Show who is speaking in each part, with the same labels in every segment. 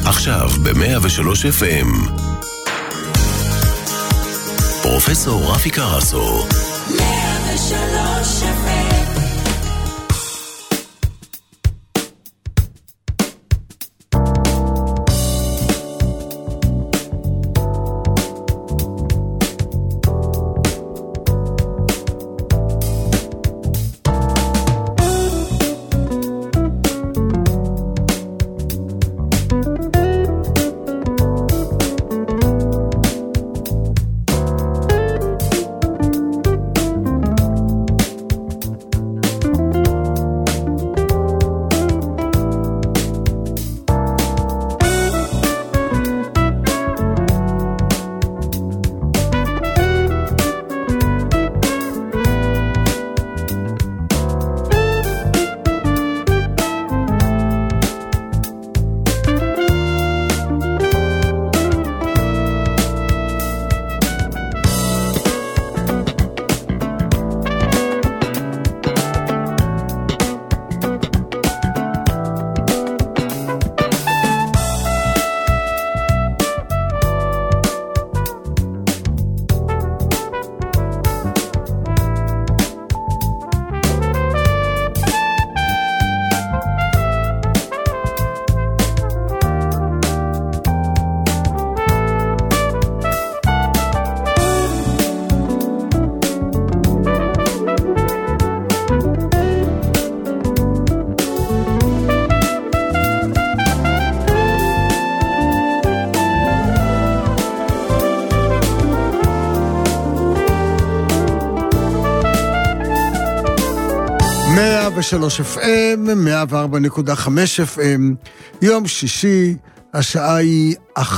Speaker 1: עכשיו ב-103 FM. פרופסור רפי קרסו. 103 FM.
Speaker 2: ב-3 FM, 104.5 FM, יום שישי, השעה היא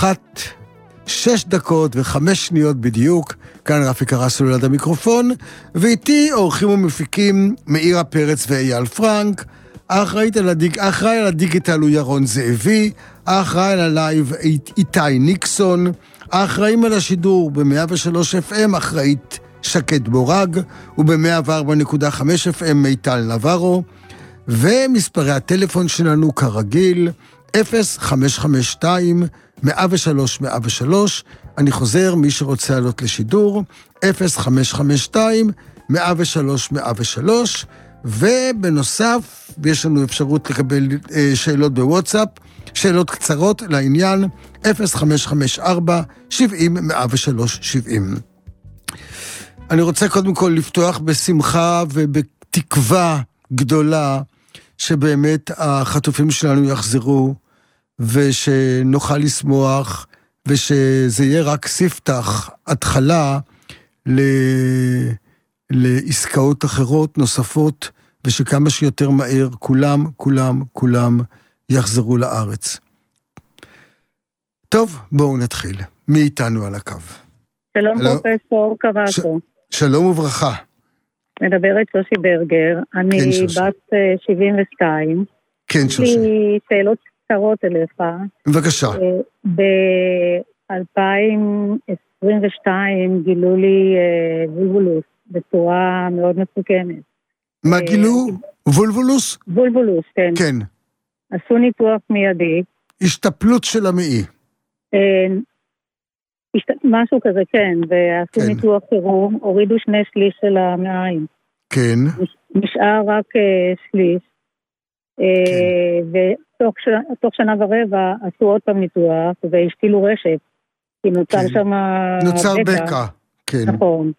Speaker 2: 1:06:05 בדיוק, כאן רפי קרסו ליד המיקרופון, ואיתי אורחים ומפיקים מאירה פרץ ואייל פרנק, האחראי על הדיגיטל הוא ירון זאבי, האחראי על הלייב איתי ניקסון, האחראים על השידור ב-103 FM, אחראית שקט בורג, וב-104.5 FM מיטל נברו, ומספרי הטלפון שלנו כרגיל, 0552-103-103, אני חוזר, מי שרוצה לעלות לשידור, 0552-103-103, ובנוסף, יש לנו אפשרות לקבל שאלות בוואטסאפ, שאלות קצרות לעניין, 0554-70-103-70. אני רוצה קודם כל לפתוח בשמחה ובתקווה גדולה שבאמת החטופים שלנו יחזרו ושנוכל לשמוח ושזה יהיה רק ספתח, התחלה לעסקאות אחרות נוספות ושכמה שיותר מהר כולם יחזרו לארץ. טוב, בואו נתחיל. מי איתנו על הקו?
Speaker 3: שלום פרופסור קרסו.
Speaker 2: שלום וברכה.
Speaker 3: מדברת שושי ברגר, אני בת 72.
Speaker 2: כן, שושי.
Speaker 3: יש לי שאלות קצרות אליך.
Speaker 2: בבקשה.
Speaker 3: ב-2022 גילו לי וולבולוס בצורה מאוד מסוכנת.
Speaker 2: מה גילו? וולבולוס?
Speaker 3: וולבולוס, כן.
Speaker 2: כן.
Speaker 3: עשו ניתוח מיידי.
Speaker 2: השתפלות של המעי.
Speaker 3: משהו כזה, כן, ועשו ניתוח חירום, הורידו 2/3 של המעיים.
Speaker 2: כן.
Speaker 3: נשאר רק שליש, ותוך שנה ורבע עשו עוד פעם ניתוח, והשתילו רשת, כי נוצר שם
Speaker 2: נוצר בקע, כן.
Speaker 3: נכון.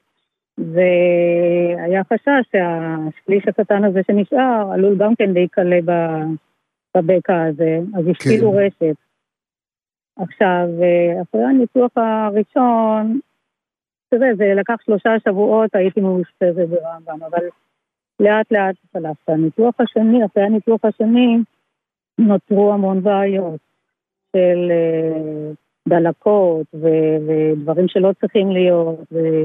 Speaker 3: והיה חשש שהשליש הקטן הזה שנשאר, עלול גם כן להיקלה בבקע הזה, אז השתילו רשת. עכשיו, אחרי הניתוח הראשון, זה לקח 3 שבועות, הייתי מאושפזת ברמב"ם, אבל לאט חלף. אחרי הניתוח השני, נותרו המון בעיות של דלקות ודברים שלא צריכים להיות,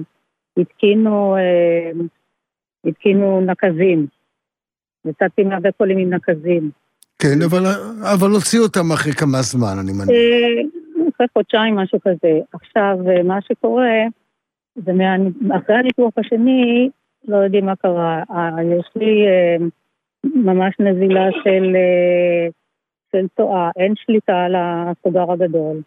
Speaker 3: והתקינו נקזים, וצאתי מהבית חולים עם נקזים.
Speaker 2: כן, אבל הוציאו אותם אחרי כמה זמן, אני מניח.
Speaker 3: אחרי חודשיים, משהו כזה. עכשיו, מה שקורה, זה אחרי הניתוח השני, לא יודעים מה קרה. יש לי ממש נזילה של של תואה, אין שליטה על הסוגר הגדול.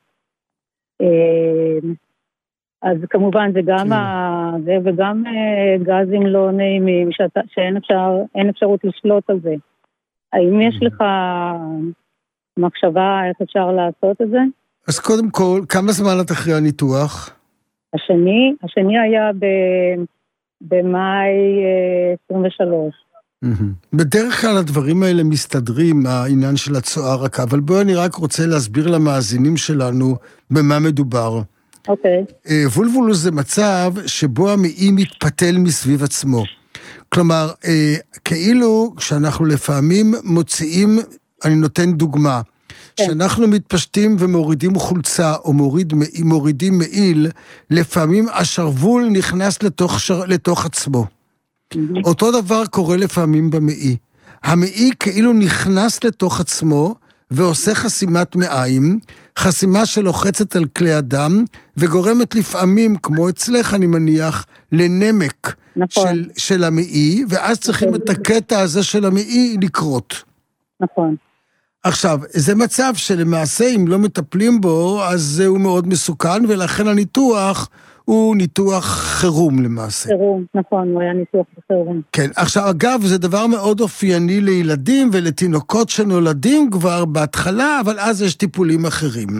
Speaker 3: אז כמובן זה גם זה וגם גזים לא נעימים שאין אפשרות לשלוט על זה. האם יש לך מחשבה איך אפשר לעשות את זה?
Speaker 2: אז קודם כל, כמה זמן את אחרי הניתוח?
Speaker 3: השני היה במאי 23.
Speaker 2: בדרך כלל הדברים האלה מסתדרים, העניין של הצואה רכה, אבל בואו אני רק רוצה להסביר למאזינים שלנו במה מדובר.
Speaker 3: אוקיי.
Speaker 2: וולבולוס זה מצב שבו המעי מתפתל מסביב עצמו. כלומר, כאילו כשאנחנו לפעמים מוציאים, אני נותן דוגמה, כשאנחנו מתפשטים ומורידים חולצה או מורידים מעיל, לפעמים השרוול נכנס לתוך עצמו. אותו דבר קורה לפעמים במעי. המעי כאילו נכנס לתוך עצמו ועושה חסימת מעיים, חסימה שלוחצת על כלי הדם, וגורמת לפעמים, כמו אצלך אני מניח, לנמק של המעי, ואז צריכים את הקטע הזה של המעי לקרות.
Speaker 3: נכון.
Speaker 2: עכשיו, זה מצב שלמעשה אם לא מטפלים בו, אז זהו מאוד מסוכן, ולכן הניתוח הוא ניתוח חירום למעשה.
Speaker 3: חירום, נכון, הוא היה ניתוח חירום.
Speaker 2: כן, עכשיו אגב, זה דבר מאוד אופייני לילדים ולתינוקות שנולדים כבר בהתחלה, אבל אז יש טיפולים אחרים.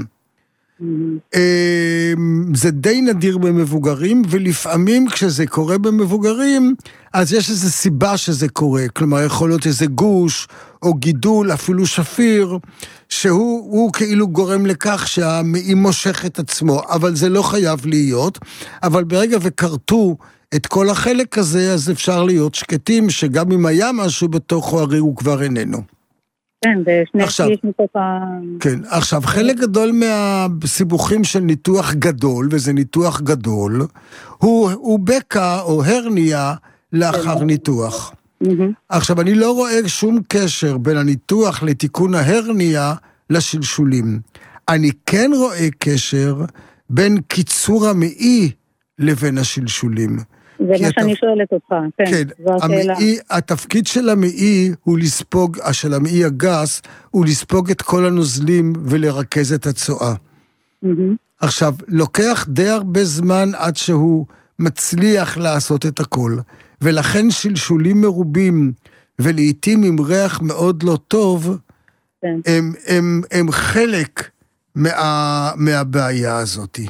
Speaker 2: זה די נדיר במבוגרים, ולפעמים כשזה קורה במבוגרים, אז יש איזו סיבה שזה קורה, כלומר יכול להיות איזה גוש, או גידול, אפילו שפיר, שהוא כאילו גורם לכך שהמעי מושך את עצמו, אבל זה לא חייב להיות, אבל ברגע וקרתו את כל החלק הזה, אז אפשר להיות שקטים, שגם אם היה משהו בתוכו, הרי הוא כבר איננו.
Speaker 3: כן, זה שני שליש מתוך
Speaker 2: כן, עכשיו, חלק גדול מהסיבוכים של ניתוח גדול, וזה ניתוח גדול, הוא בקע או הרניה לאחר ניתוח. עכשיו, אני לא רואה שום קשר בין הניתוח לתיקון ההרניה לשלשולים. אני כן רואה קשר בין קיצור המעי לבין השלשולים.
Speaker 3: זה מה שאני שואלת אותך.
Speaker 2: כן, התפקיד של המעי הוא לספוג, של המעי הגס, הוא לספוג את כל הנוזלים ולרכז את הצואה. עכשיו, לוקח די הרבה זמן עד שהוא מצליח לעשות את הכל, ולכן שלשולים מרובים, ולעיתים עם ריח מאוד לא טוב, הם חלק מהבעיה הזאת.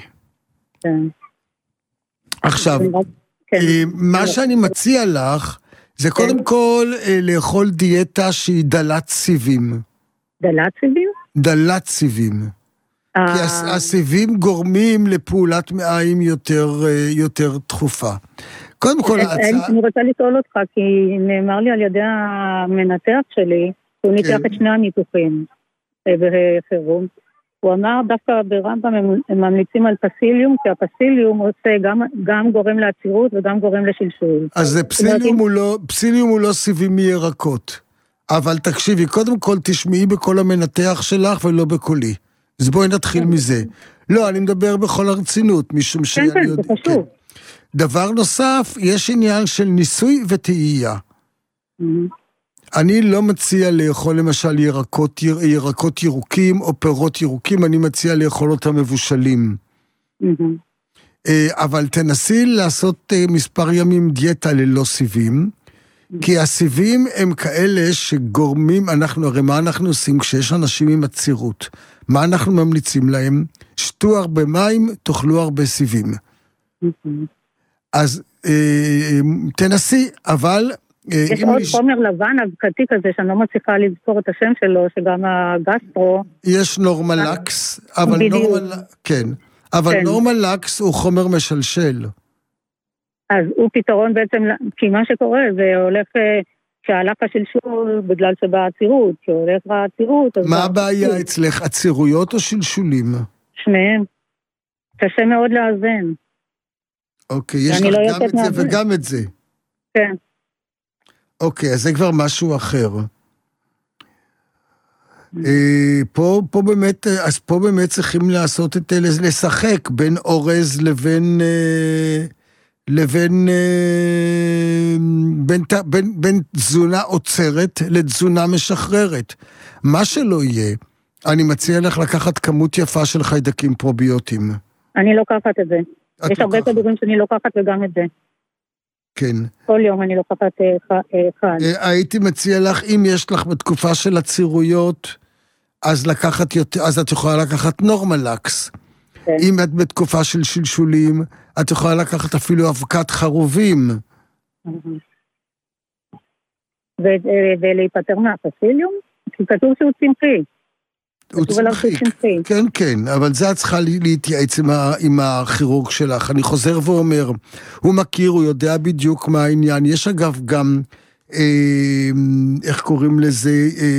Speaker 2: עכשיו, מה שאני מציע לך, זה קודם כל לאכול דיאטה שהיא דלת סיבים.
Speaker 3: דלת סיבים?
Speaker 2: דלת סיבים. כי הסיבים גורמים לפעולת מעיים יותר תכופה. קודם כל,
Speaker 3: אני רוצה לשאול אותך, כי נאמר לי על ידי המנתח שלי, הוא ניתח את שני הניתוחים בחירום. הוא אמר דווקא ברמב"ם הם ממליצים על פסיליום, כי הפסיליום עושה גם גורם לעצירות וגם גורם לשלשול.
Speaker 2: אז פסיליום הוא לא סיבים מירקות. אבל תקשיבי, קודם כל תשמעי בכל המנתח שלך ולא בקולי. אז בואי נתחיל מזה. לא, אני מדבר בכל הרצינות, משום שאני
Speaker 3: יודע. כן, זה חשוב.
Speaker 2: דבר נוסף, יש עניין של ניסוי וטעייה. אני לא מציע לאכול למשל ירקות ירוקים או פירות ירוקים, אני מציע לאכול אותם מבושלים. אבל תנסי לעשות מספר ימים דיאטה ללא סיבים, כי הסיבים הם כאלה שגורמים, הרי מה אנחנו עושים כשיש אנשים עם עצירות? מה אנחנו ממליצים להם? שתו הרבה מים, תאכלו הרבה סיבים. אז תנסי, אבל
Speaker 3: יש עוד חומר לבן אבקתי כזה, שאני לא מצליחה לזכור את השם שלו, שגם הגסטרו...
Speaker 2: יש נורמלקס, אבל נורמלקס הוא חומר משלשל.
Speaker 3: אז הוא פתרון בעצם, כי מה שקורה זה הולך, שהלך השלשול בגלל שבעצירות, שהולך בעצירות...
Speaker 2: מה הבעיה אצלך, עצירויות או שלשולים?
Speaker 3: שניהם. קשה מאוד לאזן.
Speaker 2: אוקיי, יש לך גם את זה וגם את זה.
Speaker 3: כן.
Speaker 2: אוקיי, אז זה כבר משהו אחר. פה באמת צריכים לעשות לשחק בין אורז לבין בין תזונה עוצרת לתזונה משחררת. מה שלא יהיה, אני מציע לך לקחת כמות יפה של חיידקים פרוביוטיים.
Speaker 3: אני לוקחת את זה. יש הרבה כדורים שאני לוקחת וגם את זה.
Speaker 2: כן.
Speaker 3: כל יום אני לוקחת אחד.
Speaker 2: הייתי מציע לך, אם יש לך בתקופה של הצירויות, אז לקחת יותר, אז את יכולה לקחת נורמלקס. כן. אם את בתקופה של שלשולים, את יכולה לקחת אפילו אבקת חרובים.
Speaker 3: ולהיפטר מהפסיליום? כי כתוב שהוא צמחי.
Speaker 2: הוא צמחי, כן, כן, אבל זה את צריכה להתייעץ עם הכירורג שלך. אני חוזר ואומר, הוא מכיר, הוא יודע בדיוק מה העניין. יש אגב גם, איך קוראים לזה,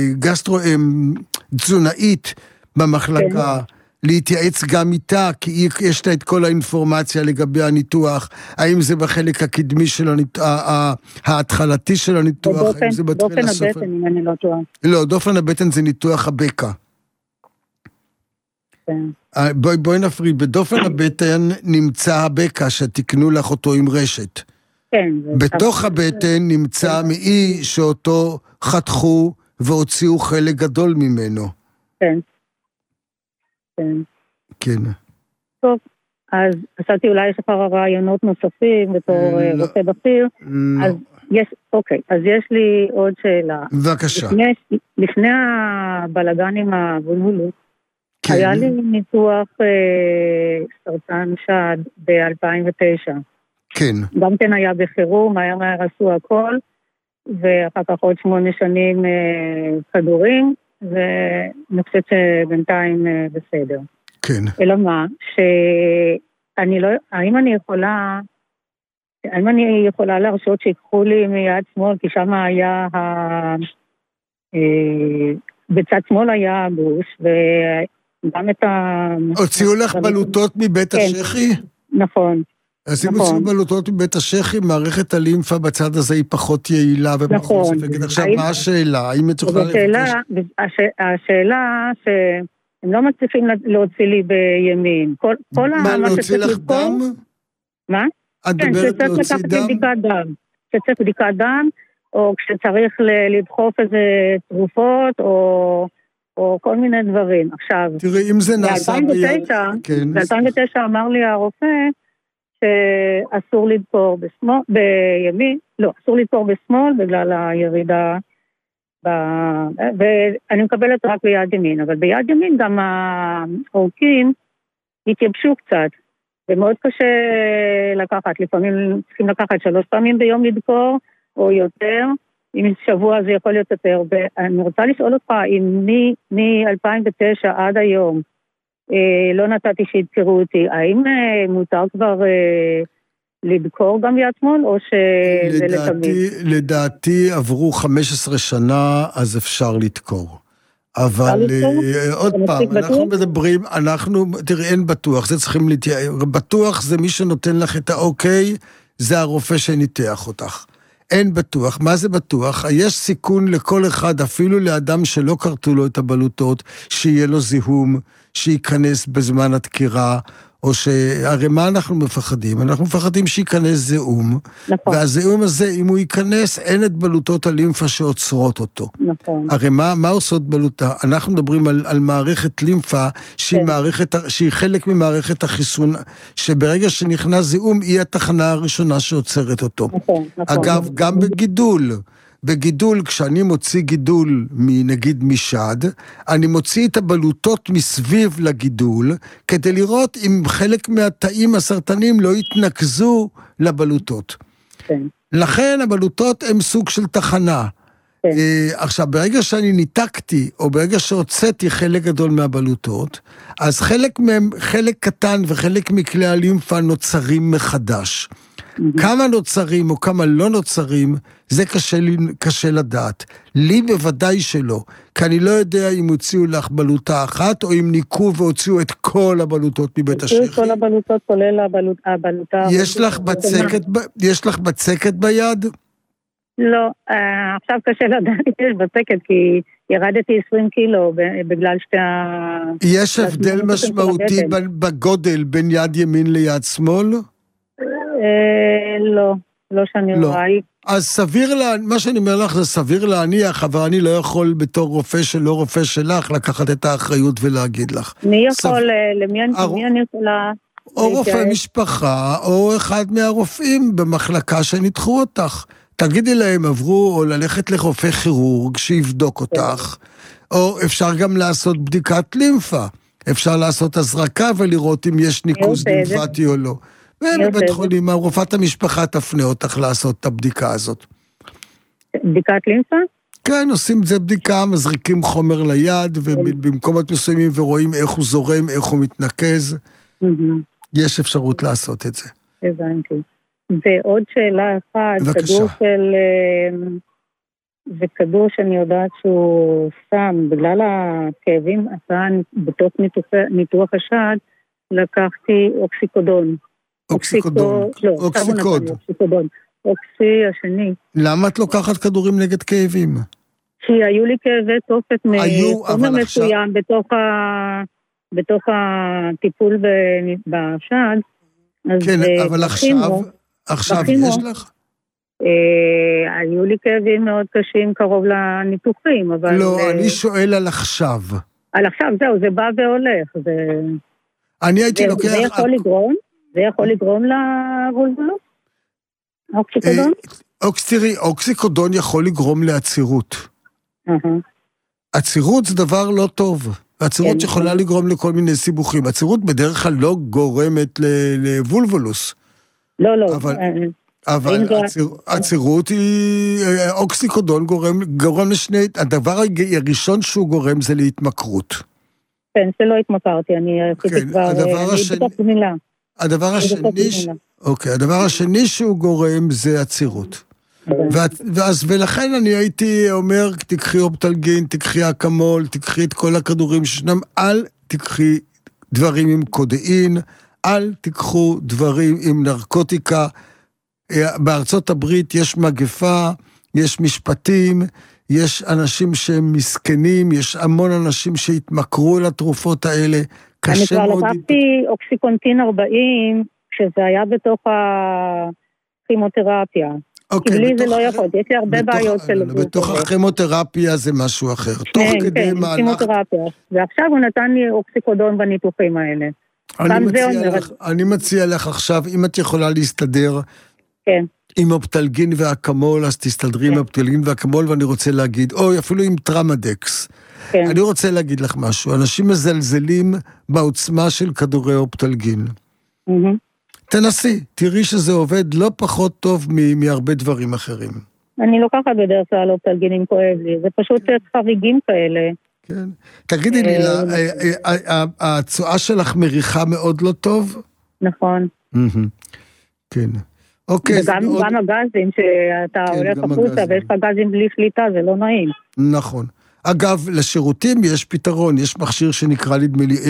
Speaker 2: תזונאית במחלקה, להתייעץ גם איתה, כי יש לה את כל האינפורמציה לגבי הניתוח, האם זה בחלק הקדמי של ההתחלתי של הניתוח, האם זה
Speaker 3: דופן הבטן, אם אני לא טועה.
Speaker 2: לא, דופן הבטן זה ניתוח הבקע. בואי נפריד, בדופן הבטן נמצא הבקע שתקנו לך אותו עם רשת.
Speaker 3: כן.
Speaker 2: בתוך הבטן נמצא מאי שאותו חתכו והוציאו חלק גדול ממנו.
Speaker 3: כן.
Speaker 2: כן.
Speaker 3: טוב, אז חשבתי אולי יש לך רעיונות נוספים בתור רופא בכיר. אז אוקיי, אז יש לי עוד שאלה.
Speaker 2: בבקשה.
Speaker 3: לפני הבלגנים הבולבולו, היה לי ניתוח סרטן שד ב-2009.
Speaker 2: כן.
Speaker 3: גם כן היה בחירום, מהר עשו הכל, ואחר כך עוד 8 שנים כדורים, ואני חושבת שבינתיים בסדר.
Speaker 2: כן.
Speaker 3: אלא מה, שאני לא, האם אני יכולה להרשות שיקחו לי מיד שמאל, כי שם היה בצד שמאל היה הגוש, וגם את
Speaker 2: הוציאו לך בלוטות מבית השחי?
Speaker 3: נכון.
Speaker 2: אז אם הוציאו בלוטות מבית השחי, מערכת הלימפה בצד הזה היא פחות יעילה.
Speaker 3: נכון.
Speaker 2: עכשיו, מה השאלה? האם את יכולה לבקש?
Speaker 3: השאלה שהם לא מצליחים להוציא לי בימין.
Speaker 2: מה, להוציא לך דם?
Speaker 3: מה?
Speaker 2: את מדברת להוציא דם?
Speaker 3: כשצריך בדיקת דם, או כשצריך לדחוף איזה תרופות, או כל מיני דברים. עכשיו,
Speaker 2: תראי, אם זה נעשה
Speaker 3: ב-2009 אמר לי הרופא, שאסור לדקור בימין, לא, אסור לדקור בשמאל בגלל הירידה, ואני מקבלת רק ביד ימין, אבל ביד ימין גם העורקים התייבשו קצת, ומאוד קשה לקחת, לפעמים צריכים לקחת 3 פעמים ביום לדקור, או יותר, אם שבוע זה יכול להיות יותר, ואני רוצה לשאול אותך, אם מ-2009 עד היום, לא נתתי שידקרו אותי, האם מותר כבר לדקור גם יד שמאל, או שזה לתמיד?
Speaker 2: לדעתי עברו 15 שנה, אז אפשר לדקור. אבל עוד פעם, אנחנו מדברים, תראי, אין בטוח, זה צריכים בטוח זה מי שנותן לך את האוקיי, זה הרופא שניתח אותך. אין בטוח. מה זה בטוח? יש סיכון לכל אחד, אפילו לאדם שלא קרתו לו את הבלוטות, שיהיה לו זיהום, שייכנס בזמן הדקירה, או הרי מה אנחנו מפחדים? אנחנו מפחדים שייכנס זיהום, נכון. והזיהום הזה, אם הוא ייכנס, אין את בלוטות הלימפה שעוצרות אותו.
Speaker 3: נכון.
Speaker 2: הרי מה עושות בלוטה? אנחנו מדברים על מערכת לימפה, שהיא חלק ממערכת החיסון, שברגע שנכנס זיהום, היא התחנה הראשונה שעוצרת אותו.
Speaker 3: נכון.
Speaker 2: אגב, גם בגידול, כשאני מוציא גידול, נגיד משד, אני מוציא את הבלוטות מסביב לגידול, כדי לראות אם חלק מהתאים הסרטנים לא יתנקזו לבלוטות.
Speaker 3: כן.
Speaker 2: לכן הבלוטות הם סוג של תחנה. כן. עכשיו, ברגע שאני ניתקתי, או ברגע שהוצאתי חלק גדול מהבלוטות, אז חלק קטן וחלק מכלי הלימפה נוצרים מחדש. כמה נוצרים או כמה לא נוצרים, זה קשה לדעת. לי בוודאי שלא, כי אני לא יודע אם הוציאו לך בלוטה אחת, או אם ניקו והוציאו את כל הבלוטות מבית השחי.
Speaker 3: הוציאו כל הבלוטות, כולל הבלוטה.
Speaker 2: יש לך בצקת ביד?
Speaker 3: לא, עכשיו קשה לדעת אם יש בצקת, כי ירדתי 20 קילו בגלל
Speaker 2: יש הבדל משמעותי בגודל בין יד ימין ליד שמאל?
Speaker 3: לא שאני רואה.
Speaker 2: אז סביר, מה שאני אומר לך זה סביר להניח, אבל אני לא יכול בתור רופא שלא רופא שלך לקחת את האחריות ולהגיד לך.
Speaker 3: מי יכול, למי אני יכולה?
Speaker 2: או רופא משפחה, או אחד מהרופאים במחלקה שניתחו אותך. תגידי להם, עברו או ללכת לרופא כירורג שיבדוק אותך, או אפשר גם לעשות בדיקת לימפה. אפשר לעשות הזרקה ולראות אם יש ניקוז לימפטי או לא. ובבית חולים, רופאת המשפחה תפנה אותך לעשות את הבדיקה הזאת.
Speaker 3: בדיקת לימפה?
Speaker 2: כן, עושים את זה בדיקה, מזריקים חומר ליד, ובמקומות מסוימים ורואים איך הוא זורם, איך הוא מתנקז. יש אפשרות לעשות את זה.
Speaker 3: הבנתי. ועוד שאלה אחת, זה כדור שאני יודעת שהוא שם, בגלל הכאבים, בתוך ניתוח השד, לקחתי אוקסיקודון.
Speaker 2: אוקסיקודון.
Speaker 3: אוקסי השני.
Speaker 2: למה את לוקחת כדורים נגד כאבים?
Speaker 3: כי היו לי כאבי תופת מחומר מסוים בתוך הטיפול בשד.
Speaker 2: כן, אבל עכשיו יש לך?
Speaker 3: היו לי כאבים מאוד קשים קרוב לניתוחים, אבל...
Speaker 2: לא, אני שואל על עכשיו.
Speaker 3: על עכשיו, זהו, זה בא והולך.
Speaker 2: אני הייתי לוקח...
Speaker 3: זה יכול לגרום לוולבולות? אוקסיקודון?
Speaker 2: תראי, אוקסיקודון יכול לגרום לעצירות. עצירות זה דבר לא טוב. עצירות יכולה לגרום לכל מיני סיבוכים. עצירות בדרך כלל לא גורמת לוולבולוס.
Speaker 3: לא.
Speaker 2: אבל עצירות היא... אוקסיקודון גורם לשני... הדבר הראשון שהוא גורם זה להתמכרות.
Speaker 3: כן, שלא התמכרתי, אני עשיתי כבר...
Speaker 2: הדבר השני שהוא גורם זה עצירות. ולכן אני הייתי אומר, תקחי אופטלגין, תקחי אקמול, תקחי את כל הכדורים שישנם, אל תקחי דברים עם קודאין, אל תקחו דברים עם נרקוטיקה. בארצות הברית יש מגפה, יש משפטים, יש אנשים שהם מסכנים, יש המון אנשים שהתמכרו לתרופות האלה.
Speaker 3: אני כבר לקחתי אוקסיקונטין 40, שזה היה בתוך הכימותרפיה. כי לי זה לא יכול, יש לי הרבה בעיות של...
Speaker 2: בתוך הכימותרפיה זה משהו אחר.
Speaker 3: כן, כימותרפיה. ועכשיו הוא נתן לי אוקסיקודון בניתוחים האלה.
Speaker 2: אני מציע לך עכשיו, אם את יכולה להסתדר עם אופטלגין ואקמול, אז תסתדרי עם אופטלגין ואקמול, ואני רוצה להגיד, או אפילו עם טרמדקס. אני רוצה להגיד לך משהו, אנשים מזלזלים בעוצמה של כדורי אופטלגין. תנסי, תראי שזה עובד לא פחות טוב מהרבה דברים אחרים.
Speaker 3: אני לוקחת בדרך כלל אופטלגין אם כואב לי, זה פשוט חריגים כאלה.
Speaker 2: כן. תגידי לי, הצועה שלך מריחה מאוד לא טוב?
Speaker 3: נכון.
Speaker 2: כן. אוקיי.
Speaker 3: וגם הגזים, שאתה הולך החוצה ויש לך גזים בלי שליטה, זה לא נעים.
Speaker 2: נכון. אגב, לשירותים יש פתרון, יש מכשיר שנקרא נדמה לי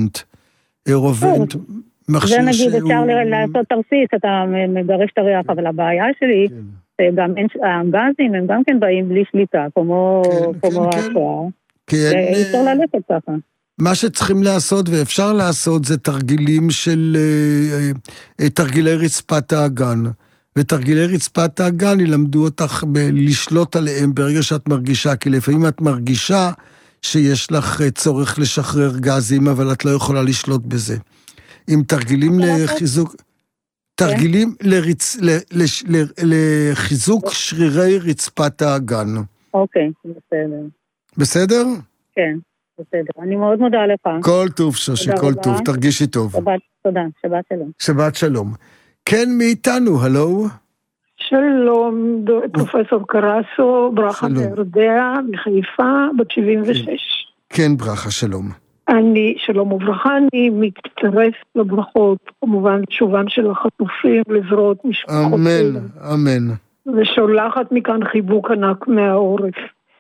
Speaker 2: אירובנט,
Speaker 3: זה נגיד אפשר לעשות תרסיס, אתה מגרש את הריח, אבל הבעיה שלי, הגזים הם גם כן באים בלי שליטה, כמו השוער, ואפשר ללכת ככה.
Speaker 2: מה שצריכים לעשות ואפשר לעשות זה תרגילים של תרגילי רצפת האגן, ותרגילי רצפת האגן ילמדו אותך לשלוט עליהם ברגע שאת מרגישה, כי לפעמים את מרגישה שיש לך צורך לשחרר גזים, אבל את לא יכולה לשלוט בזה. עם תרגילים לחיזוק, תרגילים לחיזוק שרירי רצפת האגן.
Speaker 3: אוקיי, בסדר.
Speaker 2: בסדר?
Speaker 3: כן, בסדר. אני מאוד מודה לך.
Speaker 2: כל טוב, שושי, כל טוב. תרגישי טוב.
Speaker 3: תודה, שבת שלום.
Speaker 2: שבת שלום. כן, מאיתנו, הלו?
Speaker 4: שלום, פרופסור קרסו, ברכה מירדע, מחיפה, בת 76.
Speaker 2: כן, ברכה, שלום.
Speaker 4: שלום וברכה, אני מצטרף לברכות, כמובן תשובן של החטופים לזרועות משפחות.
Speaker 2: אמן, אמן.
Speaker 4: ושולחת מכאן חיבוק ענק מהעורף.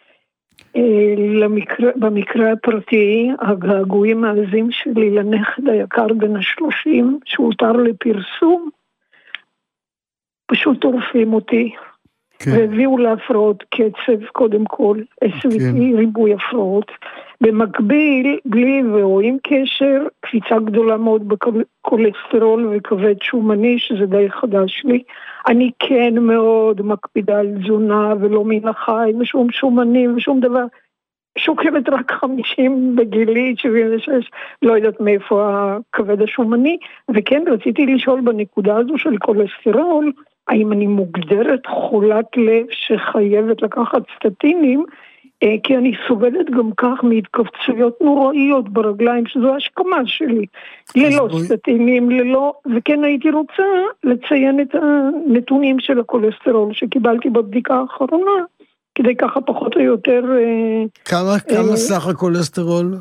Speaker 4: במקרה הפרטי, הגעגועים העזים שלי לנכד היקר בן 30, שהותר לפרסום, פשוט עורפים אותי. והביאו להפרעות קצב קודם כל, SVT, ריבוי הפרעות. במקביל, בלי ורואים קשר, קפיצה גדולה מאוד בקולסטרול וכבד שומני, שזה די חדש לי. אני כן מאוד מקפידה על תזונה ולא מן החי, ושום שומנים ושום דבר. שוקלת רק 50 בגילי, 76, לא יודעת מאיפה הכבד השומני, וכן רציתי לשאול בנקודה הזו של קולסטרול, האם אני מוגדרת חולת לב שחייבת לקחת סטטינים, כי אני סובלת גם כך מהתכווצויות נוראיות ברגליים, שזו השכמה שלי, ללא סטטינים, ללא, וכן הייתי רוצה לציין את הנתונים של הקולסטרול שקיבלתי בבדיקה האחרונה, כדי ככה פחות או יותר...
Speaker 2: כמה סך הקולסטרול?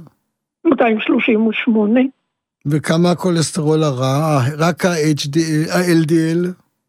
Speaker 4: 238.
Speaker 2: וכמה הקולסטרול הרע? רק ה-LDL?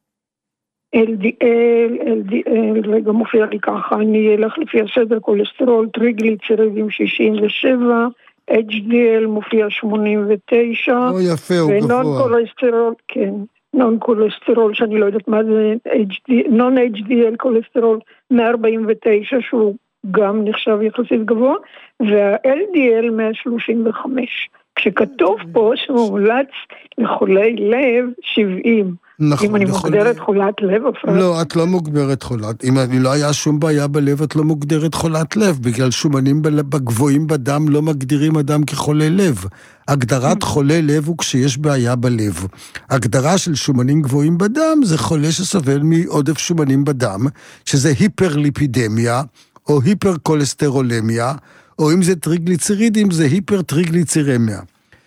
Speaker 4: LDL, רגע מופיע לי ככה, אני אלך לפי הסדר קולסטרול, טריגליצרידים 67, HDL מופיע 89,
Speaker 2: יפה, הוא גבוה.
Speaker 4: ונון קולסטרול, כן, נון קולסטרול, שאני לא יודעת מה זה, נון HDL קולסטרול 149, שהוא גם נחשב יחסית גבוה, וה-LDL 135, כשכתוב פה שמומלץ לחולי לב 70,
Speaker 2: נכון,
Speaker 4: אם אני מוגדרת חולת לב,
Speaker 2: לא, את לא מוגדרת חולת. אם אני לא היה שום בעיה בלב, את לא מוגדרת חולת לב, בגלל שומנים גבוהים בדם לא מגדירים אדם כחולה לב. הגדרת חולה לב הוא כשיש בעיה בלב. הגדרה של שומנים גבוהים בדם זה חולה שסובל מעודף שומנים בדם, שזה היפרליפידמיה, או היפרקולסטרולמיה, או אם זה טריגליצרידים, זה היפרטריגליצרמיה.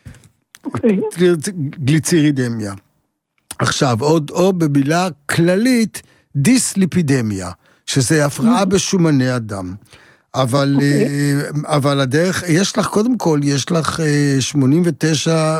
Speaker 2: גליצרידמיה. עכשיו, או במילה כללית, דיסליפידמיה, שזה הפרעה בשומני הדם. אבל הדרך, יש לך, קודם כל, יש לך 89,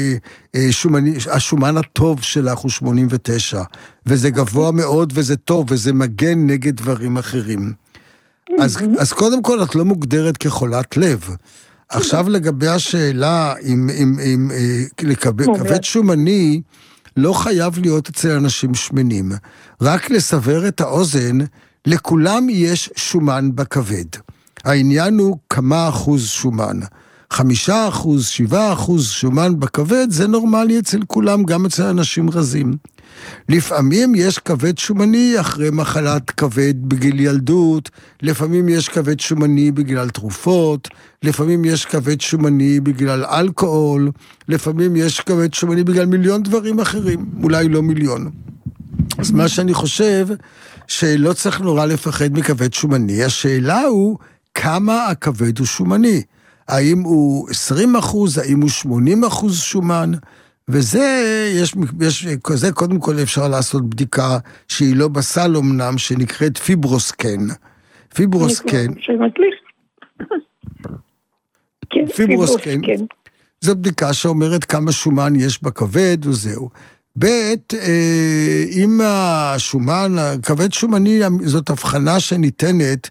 Speaker 2: השומן הטוב שלך הוא 89, וזה גבוה מאוד, וזה טוב, וזה מגן נגד דברים אחרים. אז קודם כל, את לא מוגדרת כחולת לב. עכשיו לגבי השאלה, אם כבד שומני, לא חייב להיות אצל אנשים שמנים. רק לסבר את האוזן, לכולם יש שומן בכבד. העניין הוא כמה אחוז שומן. 5%, 7% שומן בכבד, זה נורמלי אצל כולם, גם אצל אנשים רזים. לפעמים יש כבד שומני אחרי מחלת כבד בגיל ילדות, לפעמים יש כבד שומני בגלל תרופות, לפעמים יש כבד שומני בגלל אלכוהול, לפעמים יש כבד שומני בגלל מיליון דברים אחרים, אולי לא מיליון. אז מה שאני חושב, שלא צריך נורא לפחד מכבד שומני, השאלה הוא כמה הכבד הוא שומני. האם הוא 20%, האם הוא 80% שומן, וזה, זה קודם כל אפשר לעשות בדיקה שהיא לא בסל אמנם, שנקראת פיברוסקן. פיברוסקן. פיברוסקן. זו בדיקה שאומרת כמה שומן יש בכבד וזהו. אם השומן, הכבד שומני, זאת הבחנה שניתנת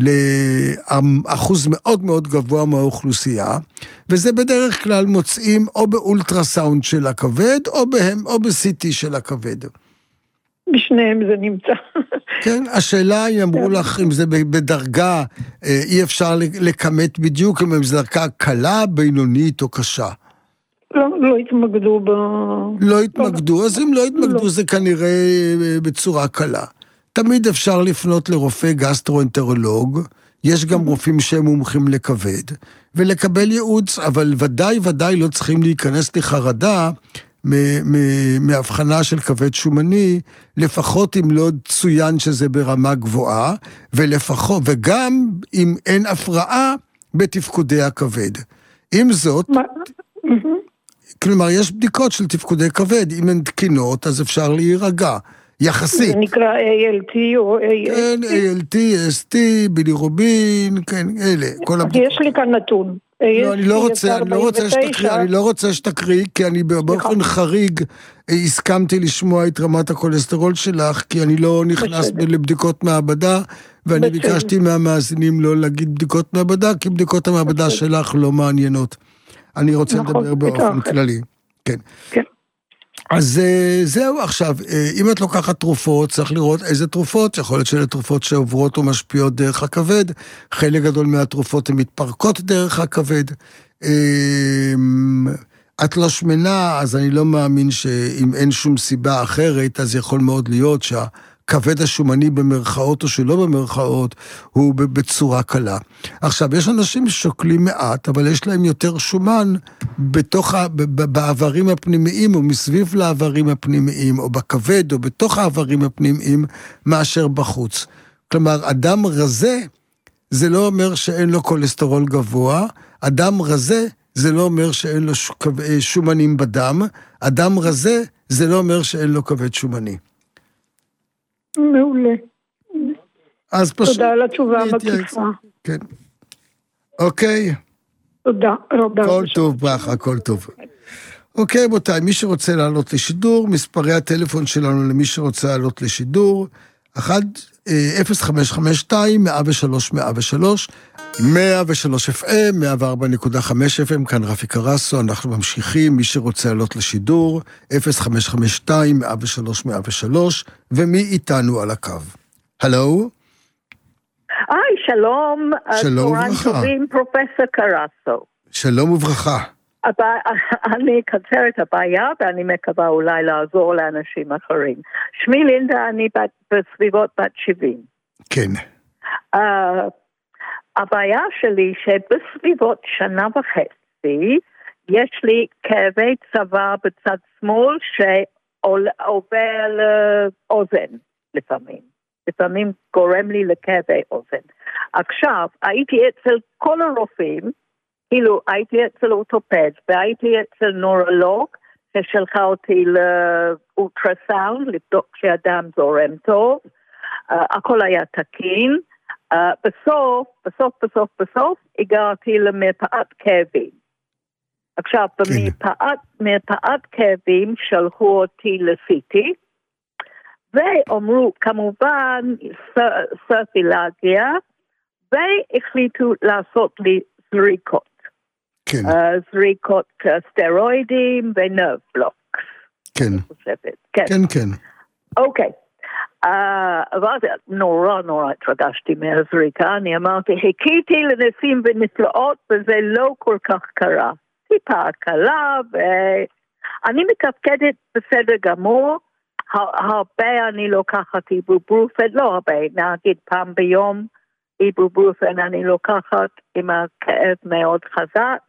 Speaker 2: לאחוז מאוד מאוד גבוה מהאוכלוסייה, וזה בדרך כלל מוצאים או באולטרסאונד של הכבד, או ב-CT של הכבד.
Speaker 4: בשניהם זה נמצא.
Speaker 2: כן, השאלה היא, אמרו לך, אם זה בדרגה, אי אפשר לכמת בדיוק, אם זה דרגה קלה, בינונית או קשה.
Speaker 4: לא התמקדו
Speaker 2: לא התמקדו, אז אם לא התמקדו זה כנראה בצורה קלה. תמיד אפשר לפנות לרופא גסטרואנטרולוג, יש גם רופאים שהם מומחים לכבד, ולקבל ייעוץ, אבל ודאי לא צריכים להיכנס לחרדה מהבחנה של כבד שומני, לפחות אם לא צוין שזה ברמה גבוהה, וגם אם אין הפרעה בתפקודי הכבד. עם זאת, כלומר, יש בדיקות של תפקודי כבד, אם הן תקינות, אז אפשר להירגע. יחסית.
Speaker 4: זה נקרא ALT או AST?
Speaker 2: כן, ALT, ST, בילירובין, כן, אלה.
Speaker 4: יש לי כאן נתון.
Speaker 2: אני לא רוצה שתקריא, כי אני באופן חריג הסכמתי לשמוע את רמת הקולסטרול שלך, כי אני לא נכנס לבדיקות מעבדה, ואני ביקשתי מהמאזינים לא להגיד בדיקות מעבדה, כי בדיקות המעבדה שלך לא מעניינות. אני רוצה לדבר באופן כללי. כן. אז זהו עכשיו, אם את לוקחת תרופות, צריך לראות איזה תרופות, יכול להיות שאלה תרופות שעוברות או משפיעות דרך הכבד, חלק גדול מהתרופות הן מתפרקות דרך הכבד, את לא שמנה, אז אני לא מאמין שאם אין שום סיבה אחרת, אז יכול מאוד להיות שהכבד השומני במרכאות או שלא במרכאות, הוא בצורה קלה. עכשיו, יש אנשים ששוקלים מעט, אבל יש להם יותר שומן בעברים הפנימיים, או מסביב לעברים הפנימיים, או בכבד, או בתוך העברים הפנימיים, מאשר בחוץ. כלומר, אדם רזה, זה לא אומר שאין לו כולסטרול גבוה, אדם רזה, זה לא אומר שאין לו שומנים בדם, אדם רזה, זה לא אומר שאין לו כבד שומני.
Speaker 4: מעולה.
Speaker 2: אז פשוט...
Speaker 4: תודה על התשובה המקיפה.
Speaker 2: כן. אוקיי.
Speaker 4: תודה רבה.
Speaker 2: כל טוב, ברכה, כל טוב. אוקיי, רבותיי, מי שרוצה לעלות לשידור, מספרי הטלפון שלנו למי שרוצה לעלות לשידור, 0552-103-103, 103 FM, 104.5 FM, כאן רפי קרסו, אנחנו ממשיכים, מי שרוצה לעלות לשידור, 0552-103-103, ומי איתנו על הקו? הלו?
Speaker 5: היי, שלום.
Speaker 2: שלום וברכה.
Speaker 5: טובים, פרופסור קרסו.
Speaker 2: שלום וברכה.
Speaker 5: אני אקצר את הבעיה, ואני מקווה אולי לעזור לאנשים אחרים. שמי לינדה, אני בסביבות בת 70.
Speaker 2: כן.
Speaker 5: הבעיה שלי שבסביבות שנה וחצי, יש לי כאבי צוואר בצד שמאל שעובר לאוזן לפעמים. לפעמים גורם לי לכאבי אוזן. עכשיו, הייתי אצל כל הרופאים, כאילו הייתי אצל אורתופד, והייתי אצל נורולוג, ששלחה אותי לאולטרסאונד, לבדוק שהדם זורם טוב, הכל היה תקין, בסוף הגעתי למרפאת כאבים. עכשיו, במרפאת כאבים שלחו אותי לסיטי, ואומרו כמובן סרפילגיה, והחליטו לעשות לי זריקות.
Speaker 2: כן.
Speaker 5: זריקות סטרואידים ונרב בלוקס.
Speaker 2: כן. כן.
Speaker 5: אוקיי. אבל נורא התרגשתי מהזריקה, אני אמרתי, חיכיתי לניסים ונפלאות, וזה לא כל כך קרה. טיפה קלה, ואני מתפקדת בסדר גמור, הרבה אני לוקחת איבוברופן, לא הרבה, נגיד פעם ביום, איבוברופן אני לוקחת עם הכאב מאוד חזק.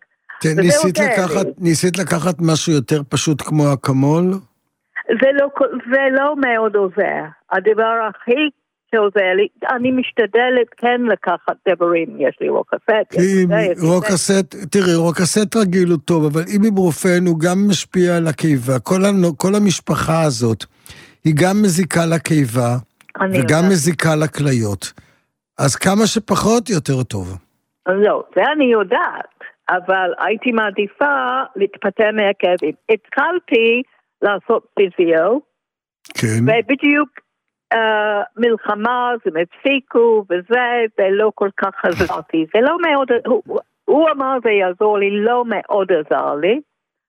Speaker 2: ניסית לקחת משהו יותר פשוט כמו אקמול?
Speaker 5: זה לא מאוד עוזר. הדבר הכי שעוזר לי, אני משתדלת כן לקחת דברים, יש לי רוקסט.
Speaker 2: תראי, רוקסט רגיל הוא טוב, אבל איבוברופן הוא גם משפיע על הקיבה. כל המשפחה הזאת, היא גם מזיקה לקיבה, וגם מזיקה לכליות. אז כמה שפחות יותר טוב.
Speaker 5: לא, זה אני יודעת, אבל הייתי מעדיפה להתפטר מהכאבים. התחלתי לעשות פיזיו,
Speaker 2: כן.
Speaker 5: ובדיוק מלחמה, זה מפסיקו וזה, ולא כל כך חזרתי. זה לא מאוד, הוא אמר זה יעזור לי, לא מאוד עזר לי.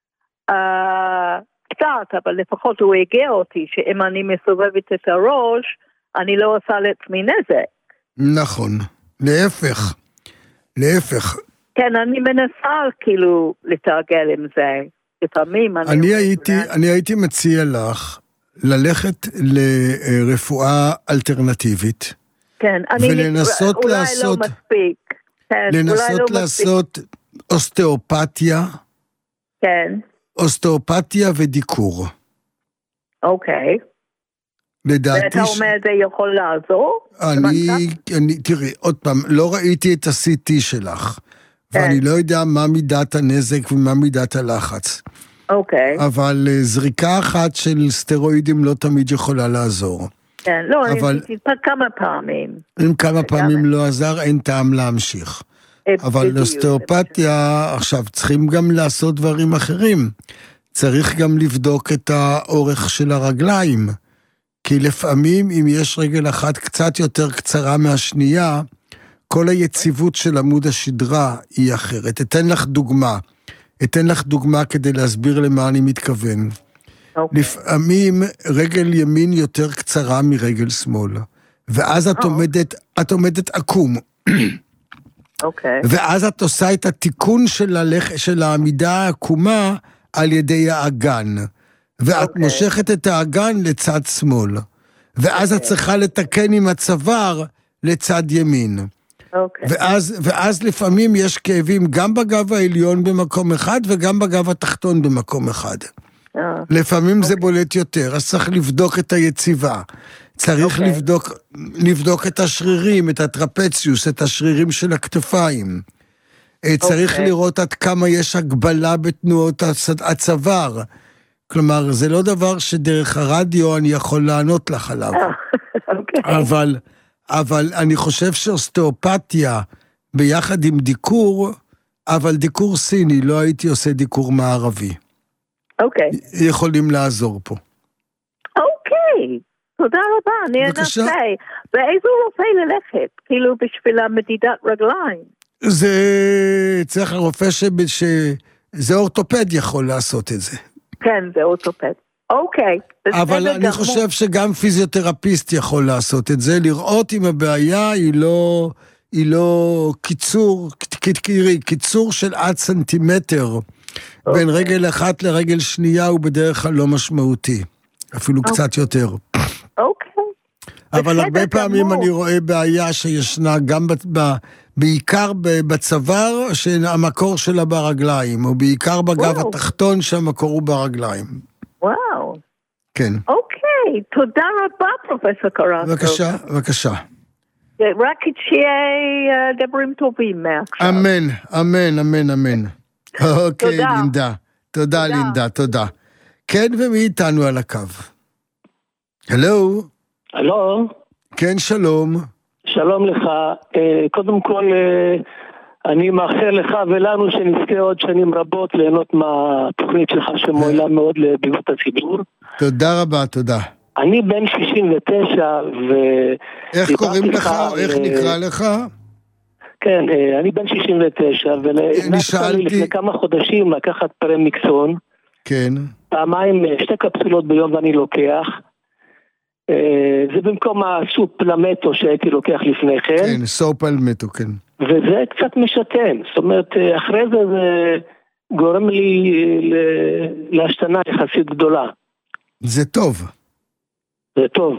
Speaker 5: קצת, אבל לפחות הוא הגיע אותי, שאם אני מסובבת את הראש, אני לא עושה לעצמי נזק.
Speaker 2: נכון, להפך.
Speaker 5: כן, אני מנסה כאילו לתרגל עם זה. לפעמים
Speaker 2: אני הייתי מציע לך ללכת לרפואה אלטרנטיבית.
Speaker 5: כן,
Speaker 2: ולנסות
Speaker 5: אולי
Speaker 2: לעשות,
Speaker 5: לא מספיק. כן,
Speaker 2: לנסות לעשות אוסטאופתיה.
Speaker 5: כן.
Speaker 2: אוסטאופתיה ודיקור.
Speaker 5: אוקיי.
Speaker 2: לדעתי...
Speaker 5: ואתה אומר זה יכול לעזור?
Speaker 2: תראי, עוד פעם, לא ראיתי את ה-CT שלך, ואני לא יודע מה מידת הנזק ומה מידת הלחץ.
Speaker 5: אוקיי.
Speaker 2: אבל זריקה אחת של סטרואידים לא תמיד יכולה לעזור.
Speaker 5: כן, לא, אני כמה פעמים.
Speaker 2: אם כמה פעמים לא עזר, אין טעם להמשיך. אבל לאוסטאופתיה, עכשיו צריכים גם לעשות דברים אחרים. צריך גם לבדוק את האורך של הרגליים. כי לפעמים אם יש רגל אחת קצת יותר קצרה מהשנייה, כל היציבות של עמוד השדרה היא אחרת. אתן לך דוגמה כדי להסביר למה אני מתכוון. לפעמים רגל ימין יותר קצרה מרגל שמאל, ואז את עומדת עקום. ואז את עושה את התיקון של העמידה העקומה על ידי האגן, ואת מושכת את האגן לצד שמאל, ואז את צריכה לתקן עם הצוואר לצד ימין. ואז לפעמים יש כאבים גם בגב העליון במקום אחד, וגם בגב התחתון במקום אחד. לפעמים זה בולט יותר, אז צריך לבדוק את היציבה. צריך לבדוק את השרירים, את הטרפציוס, את השרירים של הכתפיים. צריך לראות עד כמה יש הגבלה בתנועות הצוואר. כלומר, זה לא דבר שדרך הרדיו אני יכול לענות לך עליו. אבל אני חושב שאוסטאופתיה ביחד עם דיקור, אבל דיקור סיני, לא הייתי עושה דיקור מערבי. יכולים לעזור פה.
Speaker 5: תודה רבה, אני אנסה. ואיזו רופא ללכת? כאילו בשביל המדידת רגליים.
Speaker 2: זה צריך הרופא זה אורתופד יכול לעשות את זה.
Speaker 5: כן, זה אורתופד. אוקיי.
Speaker 2: אבל אני חושב שגם פיזיותרפיסט יכול לעשות את זה, לראות אם הבעיה היא לא קיצור של עד סנטימטר, בין רגל אחת לרגל שנייה הוא בדרך כלל לא משמעותי, אפילו קצת יותר. אבל הרבה פעמים אני רואה בעיה שישנה גם בעיקר בצוואר שהמקור שלה ברגליים, או בעיקר בגב התחתון שהמקור הוא ברגליים.
Speaker 5: וואו.
Speaker 2: כן.
Speaker 5: אוקיי, תודה רבה פרופסור קרסו.
Speaker 2: בבקשה.
Speaker 5: רק שיהיה דברים טובים מעכשיו.
Speaker 2: אמן. אוקיי, לינדה. תודה, לינדה, תודה. כן, ומי איתנו על הקו? הלו?
Speaker 6: הלו?
Speaker 2: כן, שלום.
Speaker 6: שלום לך. קודם כל, אני מאחל לך ולנו שנזכה עוד שנים רבות ליהנות מהתוכנית שלך שמועילה מאוד לבריאות הציבור.
Speaker 2: תודה רבה, תודה.
Speaker 6: אני בן 69
Speaker 2: איך קוראים לך או איך נקרא לך?
Speaker 6: כן, אני בן 69 ונשאלתי לי לפני כמה חודשים לקחת פרמיקסון.
Speaker 2: כן.
Speaker 6: פעמיים 2 קפסולות ביום ואני לוקח. זה במקום הסופלמטו שהייתי לוקח לפני כן.
Speaker 2: כן, סופלמטו, כן.
Speaker 6: וזה קצת משתן, זאת אומרת, אחרי זה גורם לי להשתנה יחסית גדולה.
Speaker 2: זה טוב.
Speaker 6: זה טוב.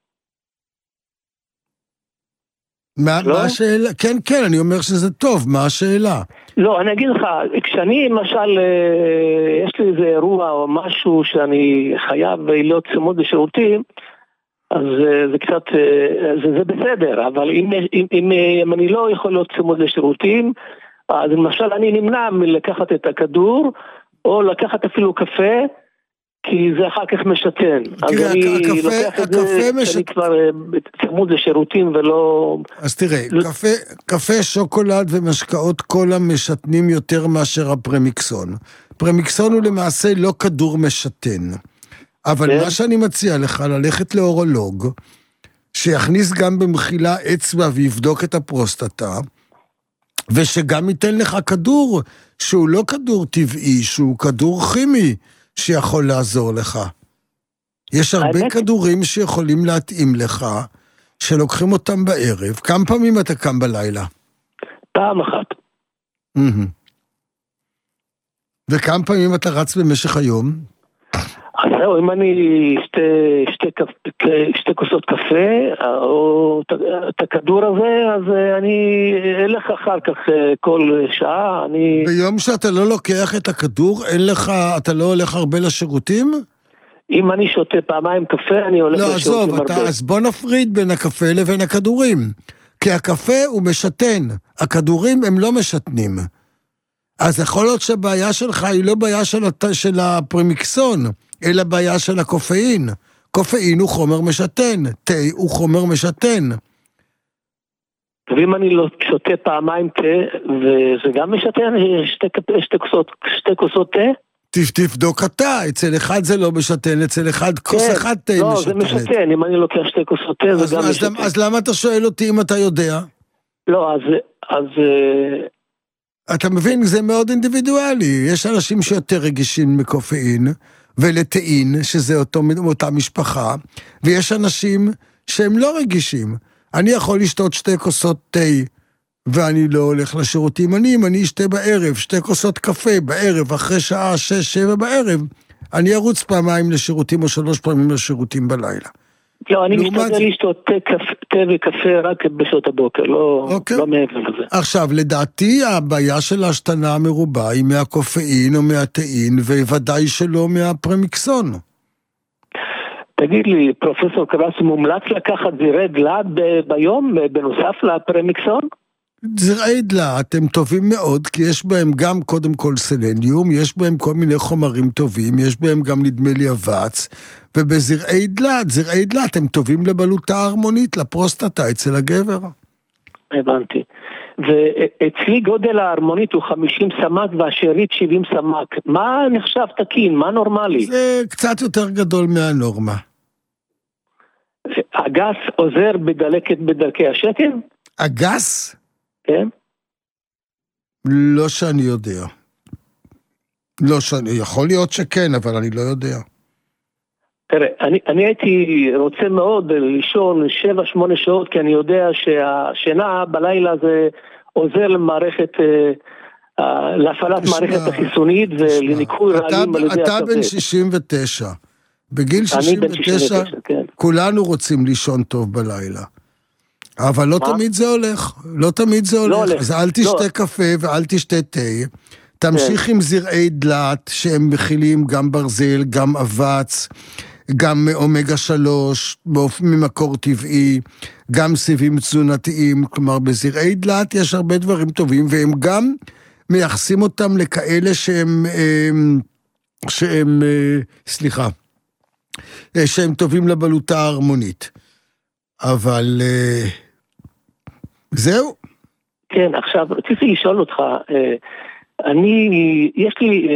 Speaker 2: מה השאלה? כן, אני אומר שזה טוב, מה השאלה?
Speaker 6: לא, אני אגיד לך, כשאני למשל, יש לי איזה אירוע או משהו שאני חייב להיות צמוד לשירותים, אז זה קצת, זה בסדר, אבל אם אני לא יכול להיות צמוד לשירותים, אז למשל אני נמנע מלקחת את הכדור, או לקחת אפילו קפה, כי זה אחר כך משתן. אז אני לוקח את זה, שאני כבר צמוד לשירותים ולא...
Speaker 2: אז תראה, קפה, שוקולד ומשקאות קולה משתנים יותר מאשר הפרמיקסון. פרמיקסון הוא למעשה לא כדור משתן. אבל מה שאני מציע לך, ללכת לאורולוג, שיכניס גם במחילה אצבע ויבדוק את הפרוסטטה, ושגם ייתן לך כדור שהוא לא כדור טבעי, שהוא כדור כימי, שיכול לעזור לך. יש הרבה כדורים שיכולים להתאים לך, שלוקחים אותם בערב. כמה פעמים אתה קם בלילה?
Speaker 6: פעם אחת.
Speaker 2: וכמה פעמים אתה רץ במשך היום?
Speaker 6: אז זהו, אם אני שתי כוסות קפה, או את הכדור הזה, אז אני אלך אחר כך כל שעה,
Speaker 2: ביום שאתה לא לוקח את הכדור, אתה לא הולך הרבה לשירותים?
Speaker 6: אם אני שותה פעמיים קפה, אני הולך לשירותים הרבה.
Speaker 2: אז בוא נפריד בין הקפה לבין הכדורים. כי הקפה הוא משתן, הכדורים הם לא משתנים. אז יכול להיות שהבעיה שלך היא לא בעיה של הפרמיקסון, אלא בעיה של הקופאין. קופאין הוא חומר משתן, תה הוא חומר משתן.
Speaker 6: ואם אני לא שותה פעמיים תה, וזה גם משתן, שתי כוסות תה?
Speaker 2: תבדוק אתה, אצל אחד זה לא משתן, אצל אחד כוס אחד תה משתן.
Speaker 6: לא, זה משתן, אם אני לוקח שתי כוסות תה, זה גם משתן.
Speaker 2: אז למה אתה שואל אותי אם אתה יודע?
Speaker 6: לא, אז
Speaker 2: אתה מבין, זה מאוד אינדיבידואלי. יש אנשים שיותר רגישים מקופאין, ולטעין, שזה אותה משפחה, ויש אנשים שהם לא רגישים. אני יכול לשתות 2 כוסות תה, ואני לא הולך לשירותים. אני אשתה בערב, 2 כוסות קפה בערב, אחרי שעה 6-7 בערב, אני ארוץ פעמיים לשירותים או 3 פעמים לשירותים בלילה.
Speaker 6: לא, אני משתדל לשתות תה וקפה רק בשעות הבוקר, לא מעבר לזה.
Speaker 2: עכשיו, לדעתי הבעיה של ההשתנה המרובה היא מהקופאין או מהטעין, וודאי שלא מהפרמיקסון.
Speaker 6: תגיד לי, פרופסור קרסו, מומלץ לקחת זרעי דלעת ביום בנוסף לפרמיקסון?
Speaker 2: זרעי דלעת הם טובים מאוד, כי יש בהם גם קודם כל סלניום, יש בהם כל מיני חומרים טובים, יש בהם גם נדמה לי אבץ, ובזרעי דלעת הם טובים לבלוטה ההרמונית, לפרוסטטה אצל הגבר.
Speaker 6: הבנתי. ואצלי גודל ההרמונית הוא 50 סמ"ק והשארית 70 סמ"ק. מה נחשב תקין? מה נורמלי?
Speaker 2: זה קצת יותר גדול מהנורמה.
Speaker 6: הגס עוזר בדלקת בדרכי השתן?
Speaker 2: הגס?
Speaker 6: כן.
Speaker 2: לא שאני יודע. יכול להיות שכן, אבל אני לא יודע.
Speaker 6: תראה, אני הייתי רוצה מאוד לישון 7-8 שעות, כי אני יודע שהשינה בלילה זה עוזר למערכת, להפעלת מערכת החיסונית ולניקוי רעלים על ידי
Speaker 2: אתה בן 69. בגיל 69 כולנו רוצים לישון טוב בלילה. אבל לא תמיד זה הולך. לא תמיד זה הולך. אז אל תשתה קפה ואל תשתה תה. תמשיך עם זרעי דלת שהם מכילים גם ברזל, גם אבץ, גם אומגה 3, ממקור טבעי, גם סיבים תזונתיים. כלומר, בזרעי דלת יש הרבה דברים טובים, והם גם מייחסים אותם לכאלה שהם טובים לבלוטה ההרמונית. אבל זהו.
Speaker 6: כן, עכשיו רציתי לשאול אותך, יש לי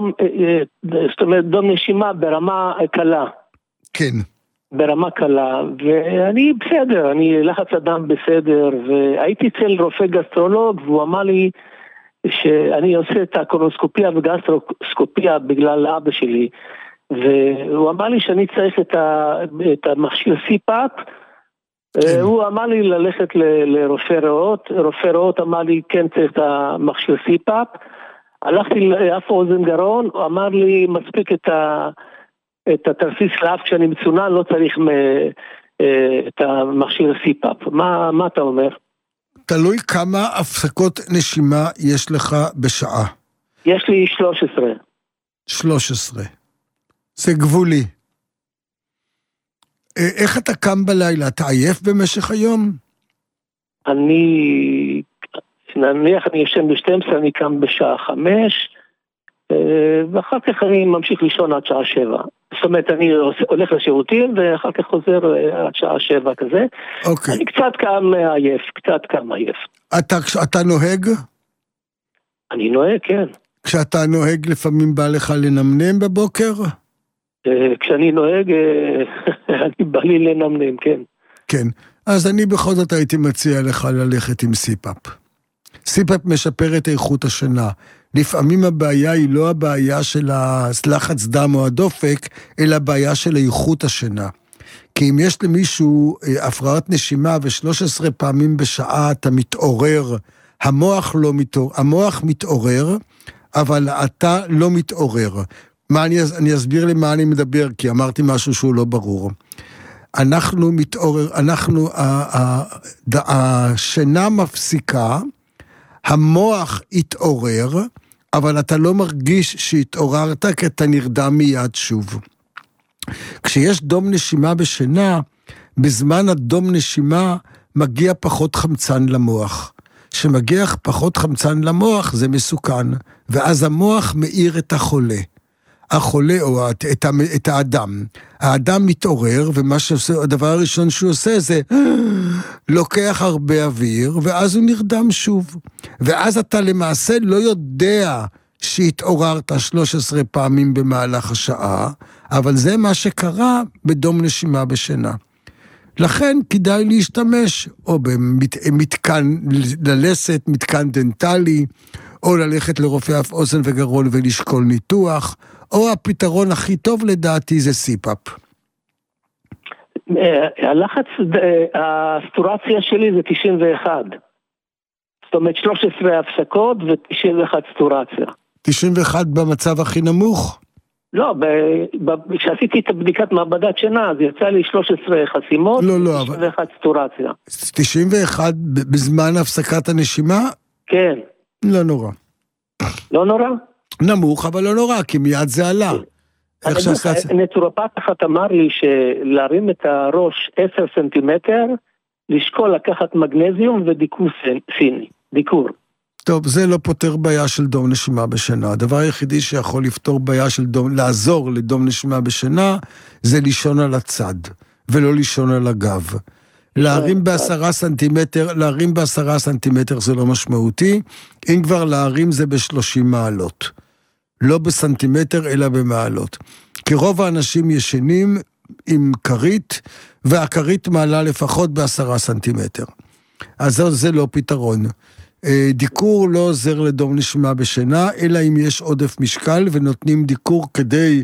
Speaker 6: דום נשימה ברמה קלה.
Speaker 2: כן.
Speaker 6: ברמה קלה, ואני בסדר, אני לחץ אדם בסדר, והייתי אצל רופא גסטרולוג, והוא אמר לי שאני עושה את הקולונוסקופיה וגסטרוסקופיה בגלל אבא שלי, והוא אמר לי שאני צריך את המכשיר סיפאפ, הוא אמר לי ללכת לרופא ריאות, רופא ריאות אמר לי כן צריך את המכשיר סיפאפ, הלכתי לאף אוזן גרון, הוא אמר לי מספיק את התרסיס לאף כשאני מצונן, לא צריך את המכשיר סיפאפ. מה אתה אומר?
Speaker 2: תלוי כמה הפסקות נשימה יש לך בשעה.
Speaker 6: יש לי 13.
Speaker 2: 13. זה גבולי. איך אתה קם בלילה? אתה עייף במשך היום?
Speaker 6: נניח אני ישן ב-12, אני קם בשעה 5, ואחר כך אני ממשיך לישון עד שעה 7. זאת אומרת, אני הולך לשירותים, ואחר כך חוזר עד שעה 7 כזה.
Speaker 2: אוקיי.
Speaker 6: אני קצת קם עייף.
Speaker 2: אתה נוהג?
Speaker 6: אני נוהג, כן.
Speaker 2: כשאתה נוהג לפעמים בא לך לנמנם בבוקר?
Speaker 6: כשאני נוהג, אני בא לי לנמנם, כן.
Speaker 2: כן, אז אני בכל זאת הייתי מציע לך ללכת עם סיפאפ. סיפאפ משפר את איכות השינה. לפעמים הבעיה היא לא הבעיה של הלחץ דם או הדופק, אלא הבעיה של איכות השינה. כי אם יש למישהו הפרעת נשימה ו13 פעמים בשעה אתה מתעורר, המוח מתעורר, אבל אתה לא מתעורר. אני אסביר לי מה אני מדבר, כי אמרתי משהו שהוא לא ברור. השינה מפסיקה, המוח התעורר, אבל אתה לא מרגיש שהתעוררת, כי אתה נרדם מיד שוב. כשיש דום נשימה בשינה, בזמן הדום נשימה מגיע פחות חמצן למוח. שמגיע פחות חמצן למוח זה מסוכן, ואז המוח מאיר את החולה. החולה או את האדם. האדם מתעורר, ומה שעושה, הדבר הראשון שהוא עושה זה לוקח הרבה אוויר, ואז הוא נרדם שוב. ואז אתה למעשה לא יודע שהתעוררת 13 פעמים במהלך השעה, אבל זה מה שקרה בדום נשימה בשינה. לכן כדאי להשתמש או במתקן ללסת, מתקן דנטלי, או ללכת לרופא אף אוזן וגרון ולשקול ניתוח, או הפתרון הכי טוב לדעתי זה סיפאפ.
Speaker 6: הלחץ, הסטורציה שלי זה 91. זאת אומרת 13 הפסקות ו91 סטורציה.
Speaker 2: 91 במצב הכי נמוך?
Speaker 6: לא, כשעשיתי את בדיקת מעבדת שינה, אז יצא לי 13 חסימות, 91 סטורציה.
Speaker 2: 91 בזמן הפסקת הנשימה?
Speaker 6: כן.
Speaker 2: לא נורא.
Speaker 6: לא נורא?
Speaker 2: נמוך, אבל לא נורא, כי מיד זה עלה.
Speaker 6: נטורופט אחת אמר לי שלהרים את הראש 10 סנטימטר, לשקול לקחת מגנזיום ודיקור סיני, דיקור.
Speaker 2: טוב, זה לא פותר בעיה של דום נשימה בשינה. הדבר היחידי שיכול לפתור בעיה של לעזור לדום נשימה בשינה, זה לישון על הצד, ולא לישון על הגב. להרים ב10 סנטימטר, להרים ב10 סנטימטר זה לא משמעותי, אם כבר להרים זה ב30 מעלות. לא בסנטימטר, אלא במעלות. כי רוב האנשים ישנים עם קרית, והקרית מעלה לפחות ב10 סנטימטר. אז זה לא פתרון. דיקור לא עוזר לדום נשימה בשינה, אלא אם יש עודף משקל, ונותנים דיקור כדי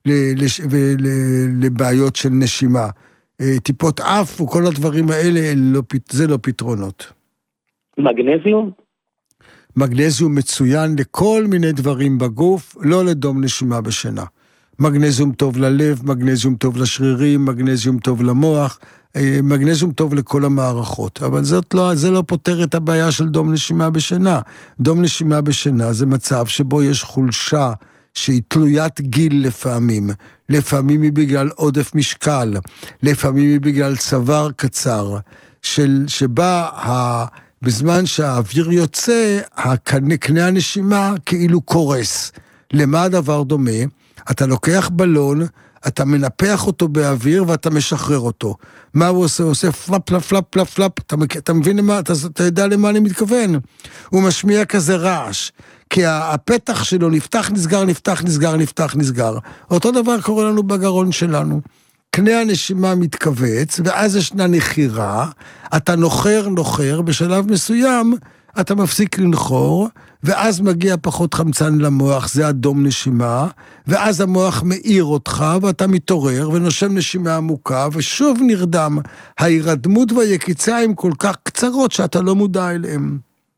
Speaker 2: לבעיות של נשימה. טיפות אף וכל הדברים האלה, זה לא פתרונות.
Speaker 6: מגנזיום?
Speaker 2: מגנזיום מצוין לכל מיני דברים בגוף, לא לדום נשימה בשינה. מגנזיום טוב ללב, מגנזיום טוב לשרירים, מגנזיום טוב למוח, מגנזיום טוב לכל המערכות, אבל זה לא פותר את הבעיה של דום נשימה בשינה. דום נשימה בשינה זה מצב שבו יש חולשה שהיא תלוית גיל לפעמים. לפעמים היא בגלל עודף משקל, לפעמים היא בגלל צוואר קצר, שבה בזמן שהאוויר יוצא, קנה הנשימה כאילו קורס. למה הדבר דומה? אתה לוקח בלון, אתה מנפח אותו באוויר ואתה משחרר אותו. מה הוא עושה? הוא עושה פלאפ, פלאפ, פלאפ, פלאפ, פלאפ. אתה מבין למה? אתה יודע למה אני מתכוון. הוא משמיע כזה רעש. כי הפתח שלו נפתח, נסגר, נפתח, נסגר, נפתח, נסגר. אותו דבר קורה לנו בגרון שלנו. קנה הנשימה מתכווץ, ואז ישנה נחירה, אתה נוחר, בשלב מסוים אתה מפסיק לנחור, ואז מגיע פחות חמצן למוח, זה הדום נשימה, ואז המוח מאיר אותך, ואתה מתעורר, ונושם נשימה עמוקה, ושוב נרדם. ההירדמות והיקיצה הם כל כך קצרות, שאתה לא מודע אליהם.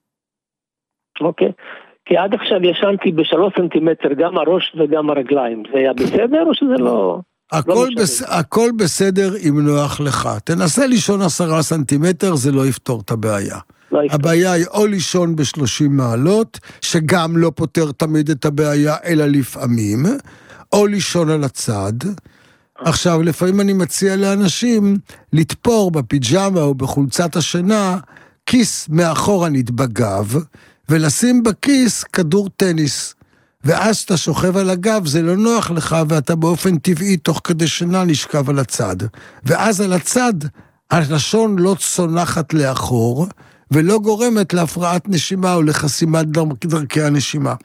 Speaker 6: אוקיי. כי עד עכשיו ישנתי ב3 סנטימטר, גם הראש וגם הרגליים. זה היה בסדר או שזה לא...
Speaker 2: הכל בסדר אם נוח לך. תנסה לישון 10 סנטימטר, זה לא יפתור את הבעיה. הבעיה היא או לישון ב30 מעלות, שגם לא פותר תמיד את הבעיה, אלא לפעמים, או לישון על הצד. עכשיו, לפעמים אני מציע לאנשים לתפור בפיג'מה או בחולצת השינה, כיס מאחורנית בגב, ולשים בכיס כדור טניס. ואז אתה שוכב על הגב, זה לא נוח לך, ואתה באופן טבעי תוך כדי שינה נשכב על הצד. ואז על הצד, הלשון לא צונחת לאחור, ולא גורמת להפרעת נשימה או לחסימת דרכי הנשימה.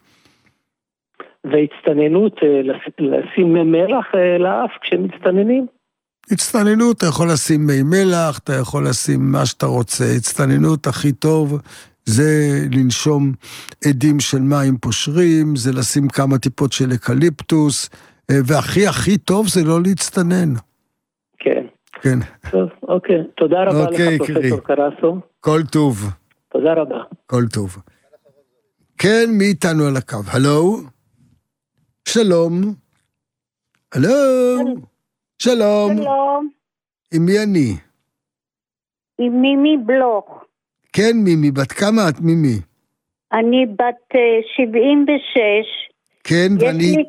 Speaker 6: והצטננות, לשים מלח לאף כשמצטננים?
Speaker 2: הצטננות, אתה יכול לשים מי מלח, אתה יכול לשים מה שאתה רוצה. הצטננות הכי טוב זה לנשום עדים של מים פושרים, זה לשים כמה טיפות של אקליפטוס, והכי טוב זה לא להצטנן.
Speaker 6: כן.
Speaker 2: כן.
Speaker 6: טוב, אוקיי. תודה רבה לך, פרופסור קרסו.
Speaker 2: כל טוב.
Speaker 6: תודה רבה.
Speaker 2: כל טוב. כן, מי איתנו על הקו? הלו? שלום. הלו? שלום.
Speaker 7: שלום.
Speaker 2: עם מי אני?
Speaker 7: עם מימי בלוך.
Speaker 2: כן, מימי. בת כמה את, מימי?
Speaker 7: אני בת 76.
Speaker 2: כן, ואני...
Speaker 7: יש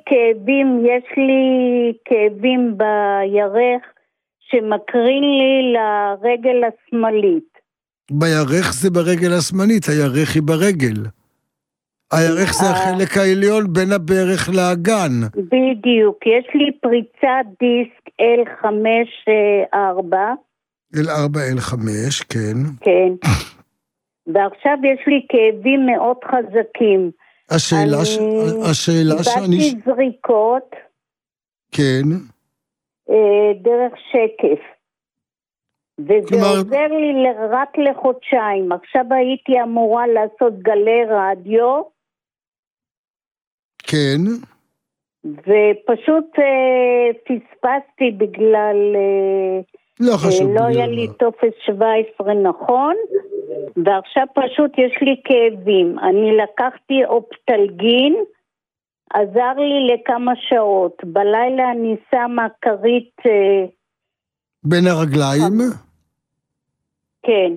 Speaker 7: לי כאבים בירך שמקרין לי לרגל השמאלית.
Speaker 2: בירך זה ברגל השמאלית, הירך היא ברגל. הירך זה החלק העליון בין הברך לאגן.
Speaker 7: בדיוק, יש לי פריצת דיסק L5-4.
Speaker 2: L4-L5, כן.
Speaker 7: כן. ועכשיו יש לי כאבים מאוד חזקים.
Speaker 2: השאלה שאני...
Speaker 7: איבדתי זריקות.
Speaker 2: כן.
Speaker 7: דרך שקף. וזה עוזר לי רק לחודשיים. עכשיו הייתי אמורה לעשות גלי רדיו.
Speaker 2: כן.
Speaker 7: ופשוט פספסתי בגלל...
Speaker 2: לא חשוב.
Speaker 7: לא היה לי טופס 17 נכון, ועכשיו פשוט יש לי כאבים. אני לקחתי אופטלגין, עזר לי לכמה שעות. בלילה אני שמה כרית...
Speaker 2: בין הרגליים?
Speaker 7: כן.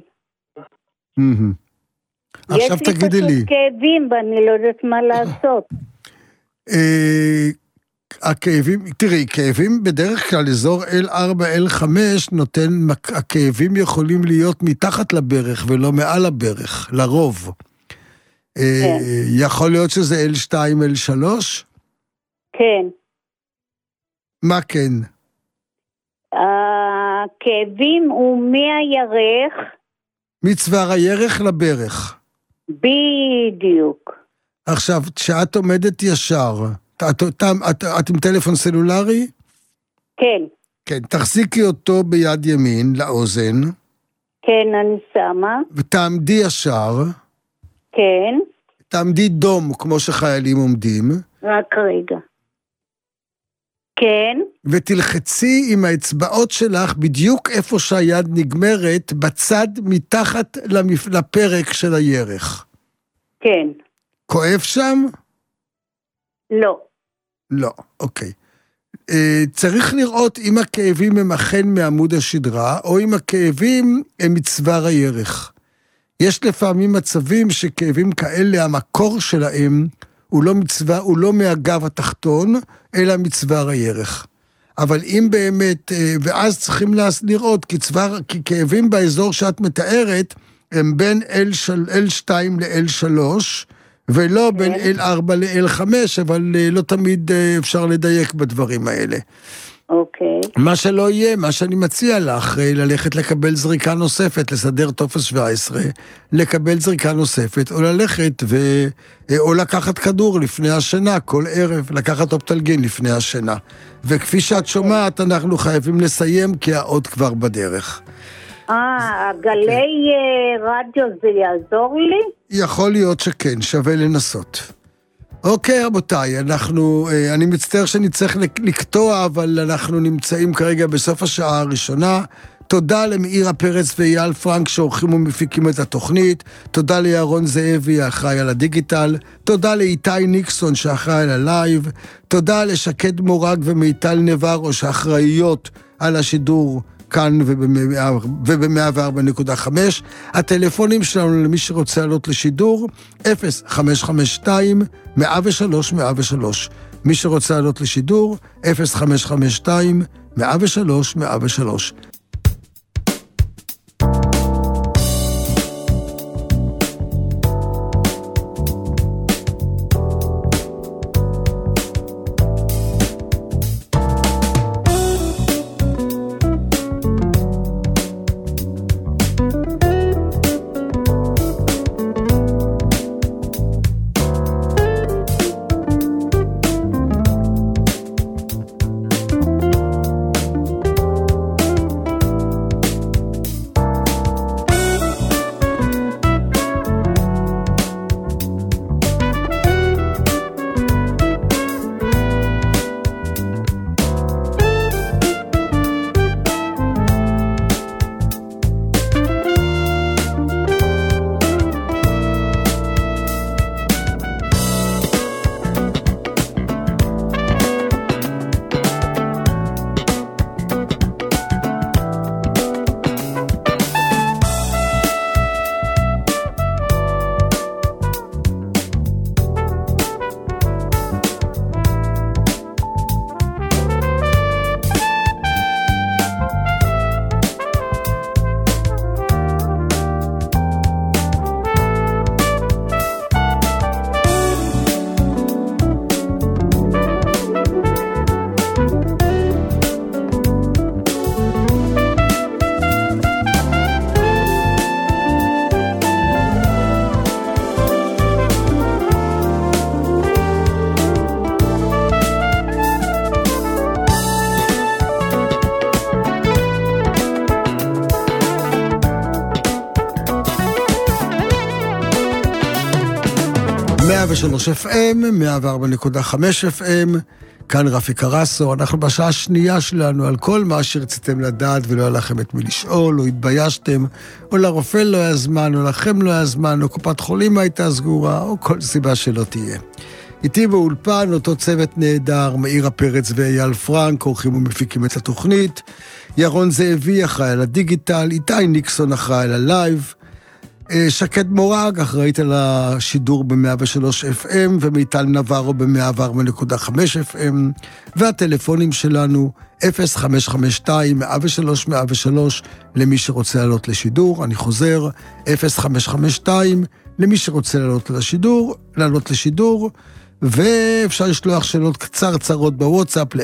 Speaker 2: עכשיו תגידי לי.
Speaker 7: יש לי פשוט כאבים ואני לא יודעת מה לעשות.
Speaker 2: הכאבים, תראי, כאבים בדרך כלל אזור L4, L5 נותן, הכאבים יכולים להיות מתחת לברך ולא מעל הברך, לרוב. יכול להיות שזה L2, L3?
Speaker 7: כן.
Speaker 2: מה כן?
Speaker 7: הכאבים הוא מהירך.
Speaker 2: מצוואר הירך לברך.
Speaker 7: בדיוק.
Speaker 2: עכשיו, כשאת עומדת ישר, את עם טלפון סלולרי?
Speaker 7: כן.
Speaker 2: כן, תחזיקי אותו ביד ימין לאוזן.
Speaker 7: כן, אני שמה.
Speaker 2: ותעמדי ישר.
Speaker 7: כן.
Speaker 2: תעמדי דום, כמו שחיילים עומדים.
Speaker 7: רק רגע. כן.
Speaker 2: ותלחצי עם האצבעות שלך בדיוק איפה שהיד נגמרת, בצד מתחת לפרק של הירך.
Speaker 7: כן.
Speaker 2: כואב שם?
Speaker 7: לא.
Speaker 2: לא, אוקיי. צריך לראות אם הכאבים הם אכן מעמוד השדרה, או אם הכאבים הם מצוואר הירך. יש לפעמים מצבים שכאבים כאלה, המקור שלהם הוא לא מהגב התחתון, אלא מצוואר הירך. אבל אם באמת, ואז צריכים לראות, כי כאבים באזור שאת מתארת, הם בין L2 ל-L3, ולא בין L4 ל-L5, אבל לא תמיד אפשר לדייק בדברים האלה.
Speaker 7: אוקיי.
Speaker 2: מה שלא יהיה, מה שאני מציע לך, ללכת לקבל זריקה נוספת, לסדר טופס 17, לקבל זריקה נוספת, או ללכת או לקחת כדור לפני השינה, כל ערב, לקחת אופטלגין לפני השינה. וכפי שאת שומעת, אנחנו חייבים לסיים, כי העוד כבר בדרך.
Speaker 7: גלי רדיו זה יעזור לי?
Speaker 2: יכול להיות שכן, שווה לנסות. אוקיי, רבותיי, אני מצטער שאני צריך לקטוע, אבל אנחנו נמצאים כרגע בסוף השעה הראשונה. תודה למאירה פרץ ואייל פרנק שעורכים ומפיקים את התוכנית. תודה לירון זאבי, האחראי על הדיגיטל. תודה לאיתי ניקסון, שאחראי על הלייב. תודה לשקד מורג ומיטל נברו, שאחראיות על השידור כאן וב-104.5. הטלפונים שלנו למי שרוצה לעלות לשידור, 0552-103-103. מי שרוצה לעלות לשידור, 0552-103-103. FM, 104.5 FM, כאן רפי קרסו, אנחנו בשעה השנייה שלנו על כל מה שרציתם לדעת ולא היה לכם את מי לשאול, או התביישתם, או לרופא לא היה זמן, או לכם לא היה זמן, או קופת חולים הייתה סגורה, או כל סיבה שלא תהיה. איתי באולפן אותו צוות נהדר, מאירה פרץ ואייל פרנק, עורכים ומפיקים את התוכנית, ירון זאבי אחראי על הדיגיטל, איתי ניקסון אחראי על הלייב, שקד מורג אחראית על השידור ב-103 FM, ומיטל נברו ב-104.5 FM, והטלפונים שלנו 0552-103-103 למי שרוצה לעלות לשידור, אני חוזר, 0552 למי שרוצה לעלות לשידור, ואפשר לשלוח שאלות קצרות בוואטסאפ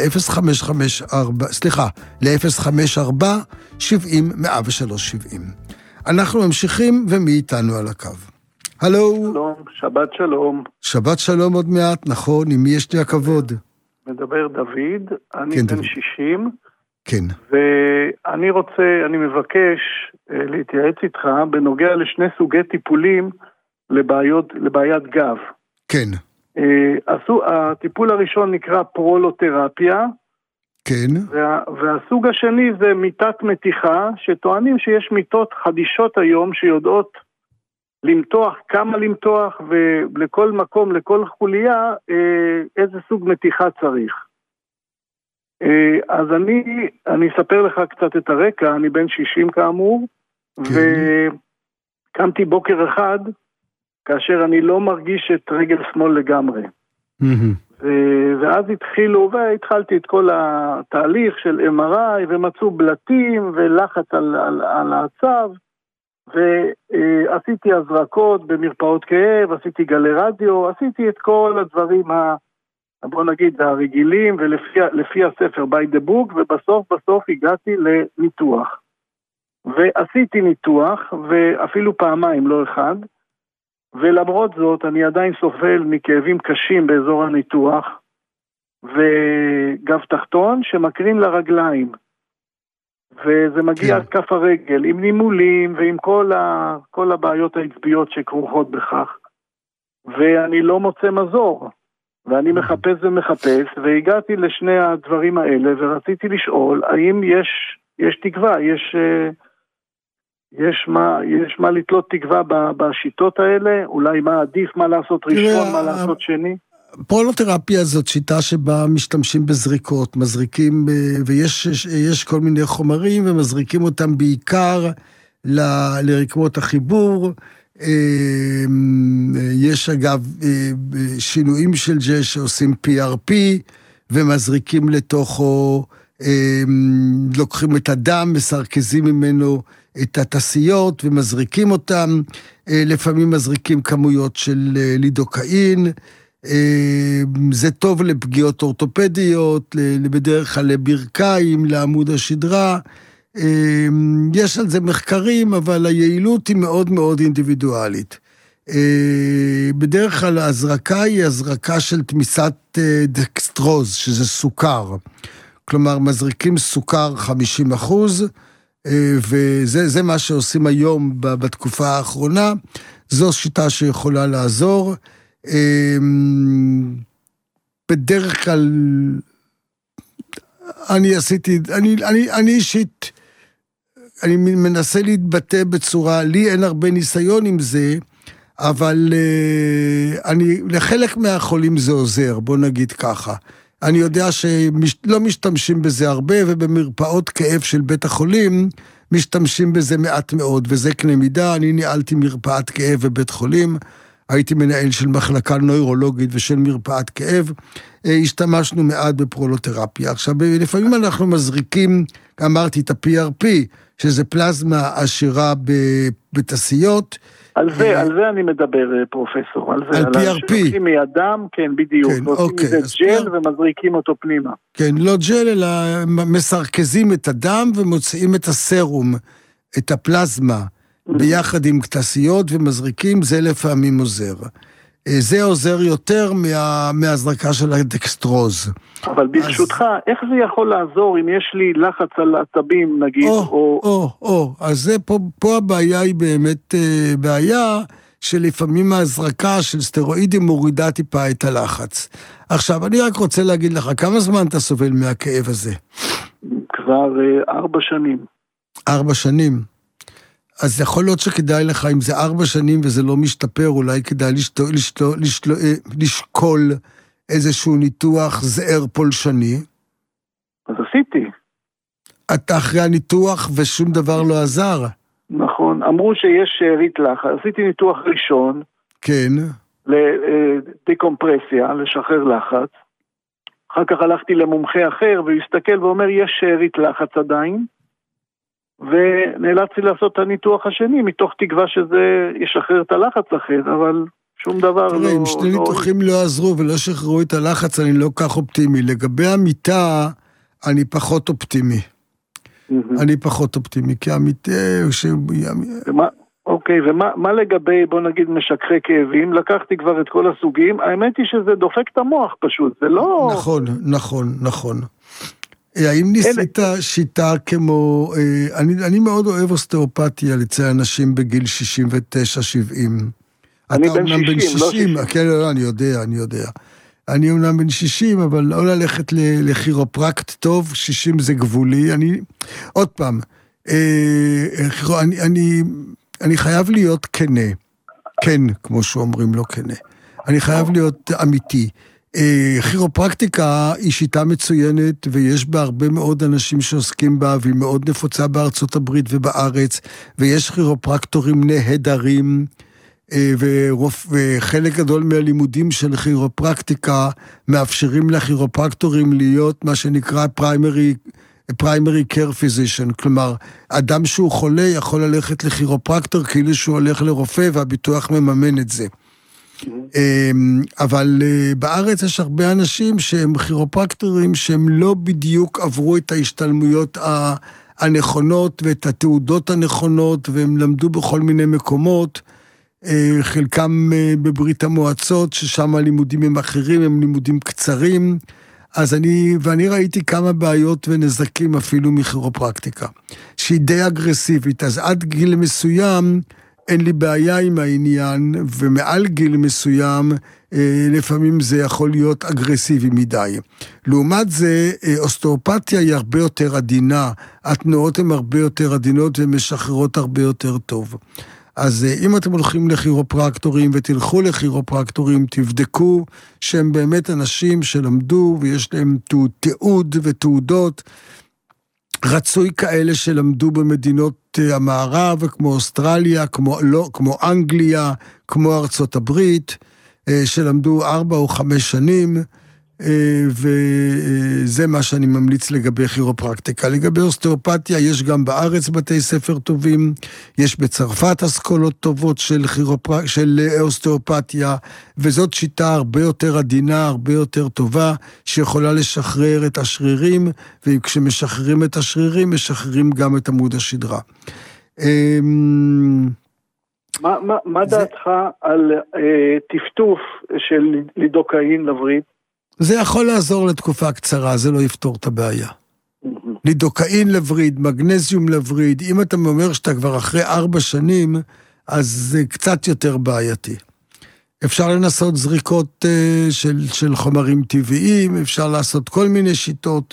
Speaker 2: ל-054-70-103-70. אנחנו ממשיכים, ומי איתנו על הקו? הלו.
Speaker 8: שלום, שבת שלום.
Speaker 2: שבת שלום עוד מעט, נכון, עם מי יש לי הכבוד?
Speaker 8: מדבר דוד, אני
Speaker 2: כן,
Speaker 8: בן
Speaker 2: דוד.
Speaker 8: 60.
Speaker 2: כן.
Speaker 8: אני מבקש להתייעץ איתך בנוגע לשני סוגי טיפולים לבעיית גב.
Speaker 2: כן.
Speaker 8: הטיפול הראשון נקרא פרולותרפיה,
Speaker 2: כן.
Speaker 8: והסוג השני זה מיטת מתיחה, שטוענים שיש מיטות חדישות היום שיודעות למתוח, כמה למתוח, ולכל מקום, לכל חוליה, איזה סוג מתיחה צריך. אז אני אספר לך קצת את הרקע, אני בן 60 כאמור, וקמתי בוקר אחד, כאשר אני לא מרגיש את רגל שמאל לגמרי. ואז והתחלתי את כל התהליך של MRI, ומצאו בלטים ולחץ על העצב, ועשיתי הזרקות במרפאות כאב, עשיתי גלי רדיו, עשיתי את כל הדברים בוא נגיד הרגילים, ולפי הספר by the book, ובסוף הגעתי לניתוח. ועשיתי ניתוח, ואפילו פעמיים, לא אחד, ולמרות זאת אני עדיין סובל מכאבים קשים באזור הניתוח, וגב תחתון שמקרין לרגליים, וזה מגיע עד כף הרגל, עם נימולים ועם כל הבעיות העצביות שכרוכות בכך, ואני לא מוצא מזור, ואני מחפש ומחפש, והגעתי לשני הדברים האלה, ורציתי לשאול, האם יש תקווה, יש מה לתלות תקווה בשיטות האלה, אולי מה עדיף, מה לעשות ראשון, מה לעשות שני?
Speaker 2: פרולותרפיה זאת שיטה שבה משתמשים בזריקות, מזריקים, ויש כל מיני חומרים, ומזריקים אותם בעיקר לרקמות החיבור. יש אגב שינויים של ג'ל שעושים PRP, ומזריקים לתוכו, לוקחים את הדם, מסרקזים ממנו את התסיות ומזריקים אותם, לפעמים מזריקים כמויות של לידוקאין, זה טוב לפגיעות אורתופדיות, בדרך כלל לברכיים, לעמוד השדרה, יש על זה מחקרים, אבל היעילות היא מאוד מאוד אינדיבידואלית. בדרך כלל ההזרקה היא הזרקה של תמיסת דקסטרוז, שזה סוכר, כלומר מזריקים סוכר 50%, וזה מה שעושים היום בתקופה האחרונה, זו שיטה שיכולה לעזור. בדרך כלל אני אישית, אני מנסה להתבטא בצורה, לי אין הרבה ניסיון עם זה, אבל לחלק מהחולים זה עוזר, בוא נגיד ככה. אני יודע שלא משתמשים בזה הרבה, ובמרפאות כאב של בית החולים משתמשים בזה מעט מאוד, וזה קנה מידה. אני ניהלתי מרפאת כאב בבית חולים, הייתי מנהל של מחלקה נוירולוגית ושל מרפאת כאב, השתמשנו מעט בפרולותרפיה. עכשיו, לפעמים אנחנו מזריקים, אמרתי את ה-PRP, שזה פלזמה עשירה בתסיות.
Speaker 8: על זה אני מדבר, פרופסור. על
Speaker 2: PRP.
Speaker 8: שלוקחים מידם, כן, בדיוק.
Speaker 2: כן,
Speaker 8: אוקיי. זה ג'ל ומזריקים אותו פנימה.
Speaker 2: כן, לא ג'ל, אלא מסרקזים את הדם ומוצאים את הסרום, את הפלזמה, ביחד עם תסיות ומזריקים, זה לפעמים עוזר. זה עוזר יותר מהזרקה של הדקסטרוז.
Speaker 8: אבל ברשותך, איך זה יכול לעזור אם יש לי לחץ על עצבים, נגיד?
Speaker 2: אז פה הבעיה היא באמת בעיה שלפעמים ההזרקה של סטרואידים מורידה טיפה את הלחץ. עכשיו, אני רק רוצה להגיד לך, כמה זמן אתה סובל מהכאב הזה?
Speaker 8: כבר 4 שנים.
Speaker 2: 4 שנים. אז יכול להיות שכדאי לך, אם זה 4 שנים וזה לא משתפר, אולי כדאי לשקול איזשהו ניתוח זער פולשני.
Speaker 8: אז עשיתי.
Speaker 2: אתה אחרי הניתוח ושום דבר לא עזר.
Speaker 8: נכון, אמרו שיש שארית לחץ, עשיתי ניתוח ראשון.
Speaker 2: כן.
Speaker 8: לדקומפרסיה, לשחרר לחץ. אחר כך הלכתי למומחה אחר, והוא הסתכל ואומר, יש שארית לחץ עדיין, ונאלצתי לעשות את הניתוח השני, מתוך תקווה שזה ישחרר את הלחץ אחר, אבל שום דבר לא...
Speaker 2: תראה, אם שני ניתוחים לא עזרו ולא שחררו את הלחץ, אני לא כך אופטימי. לגבי המיטה, אני פחות אופטימי. אני פחות אופטימי, כי המיטה...
Speaker 8: אוקיי, ומה לגבי, בוא נגיד, משככי כאבים? לקחתי כבר את כל הסוגים, האמת היא שזה דופק את המוח פשוט, זה לא...
Speaker 2: נכון. האם ניסית שיטה כמו... אני מאוד אוהב אוסטאופתיה אצל אנשים בגיל 69-70.
Speaker 8: אני בן 60, לא 60.
Speaker 2: כן, אני יודע. אני אומנם בן 60, אבל לא ללכת לכירופרקט טוב, 60 זה גבולי. עוד פעם, אני חייב להיות כנה. כן, כמו שאומרים לו כנה. אני חייב להיות אמיתי. כירופרקטיקה היא שיטה מצוינת, ויש בה הרבה מאוד אנשים שעוסקים בה, והיא מאוד נפוצה בארצות הברית ובארץ, ויש כירופרקטורים נהדרים, וחלק גדול מהלימודים של כירופרקטיקה מאפשרים לכירופרקטורים להיות מה שנקרא primary care physician, כלומר, אדם שהוא חולה יכול ללכת לכירופרקטור כאילו שהוא הולך לרופא והביטוח מממן את זה. אבל בארץ יש הרבה אנשים שהם כירופרקטורים שהם לא בדיוק עברו את ההשתלמויות הנכונות ואת התעודות הנכונות, והם למדו בכל מיני מקומות, חלקם בברית המועצות, ששם הלימודים הם אחרים, הם לימודים קצרים, ואני ראיתי כמה בעיות ונזקים אפילו מכירופרקטיקה, שהיא די אגרסיבית, אז עד גיל מסוים אין לי בעיה עם העניין, ומעל גיל מסוים לפעמים זה יכול להיות אגרסיבי מדי. לעומת זה, אוסטאופתיה היא הרבה יותר עדינה, התנועות הן הרבה יותר עדינות ומשחררות הרבה יותר טוב. אז אם אתם הולכים לכירופרקטורים ותלכו לכירופרקטורים, תבדקו שהם באמת אנשים שלמדו ויש להם תיעוד ותעודות, רצוי כאלה שלמדו במדינות המערב, כמו אוסטרליה, כמו אנגליה, כמו ארצות הברית, שלמדו 4 או 5 שנים, וזה מה שאני ממליץ לגבי כירופרקטיקה. לגבי אוסטאופתיה, יש גם בארץ בתי ספר טובים, יש בצרפת אסכולות טובות של אוסטאופתיה, וזאת שיטה הרבה יותר עדינה, הרבה יותר טובה, שיכולה לשחרר את השרירים, וכשמשחררים את השרירים, משחררים גם את עמוד השדרה.
Speaker 8: מה דעתך על טפטוף של לידוקאין לווריד?
Speaker 2: זה יכול לעזור לתקופה קצרה, זה לא יפתור את הבעיה. לידוקאין לווריד, מגנזיום לווריד, אם אתה אומר שאתה כבר אחרי 4 שנים, אז זה קצת יותר בעייתי. אפשר לנסות זריקות של חומרים טבעיים, אפשר לעשות כל מיני שיטות.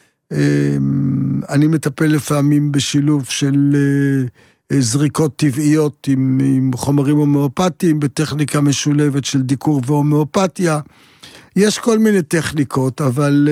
Speaker 2: אני מטפל לפעמים בשילוב של זריקות טבעיות עם חומרים הומאופתיים, בטכניקה משולבת של דיקור והומאופתיה. יש כל מיני טכניקות, אבל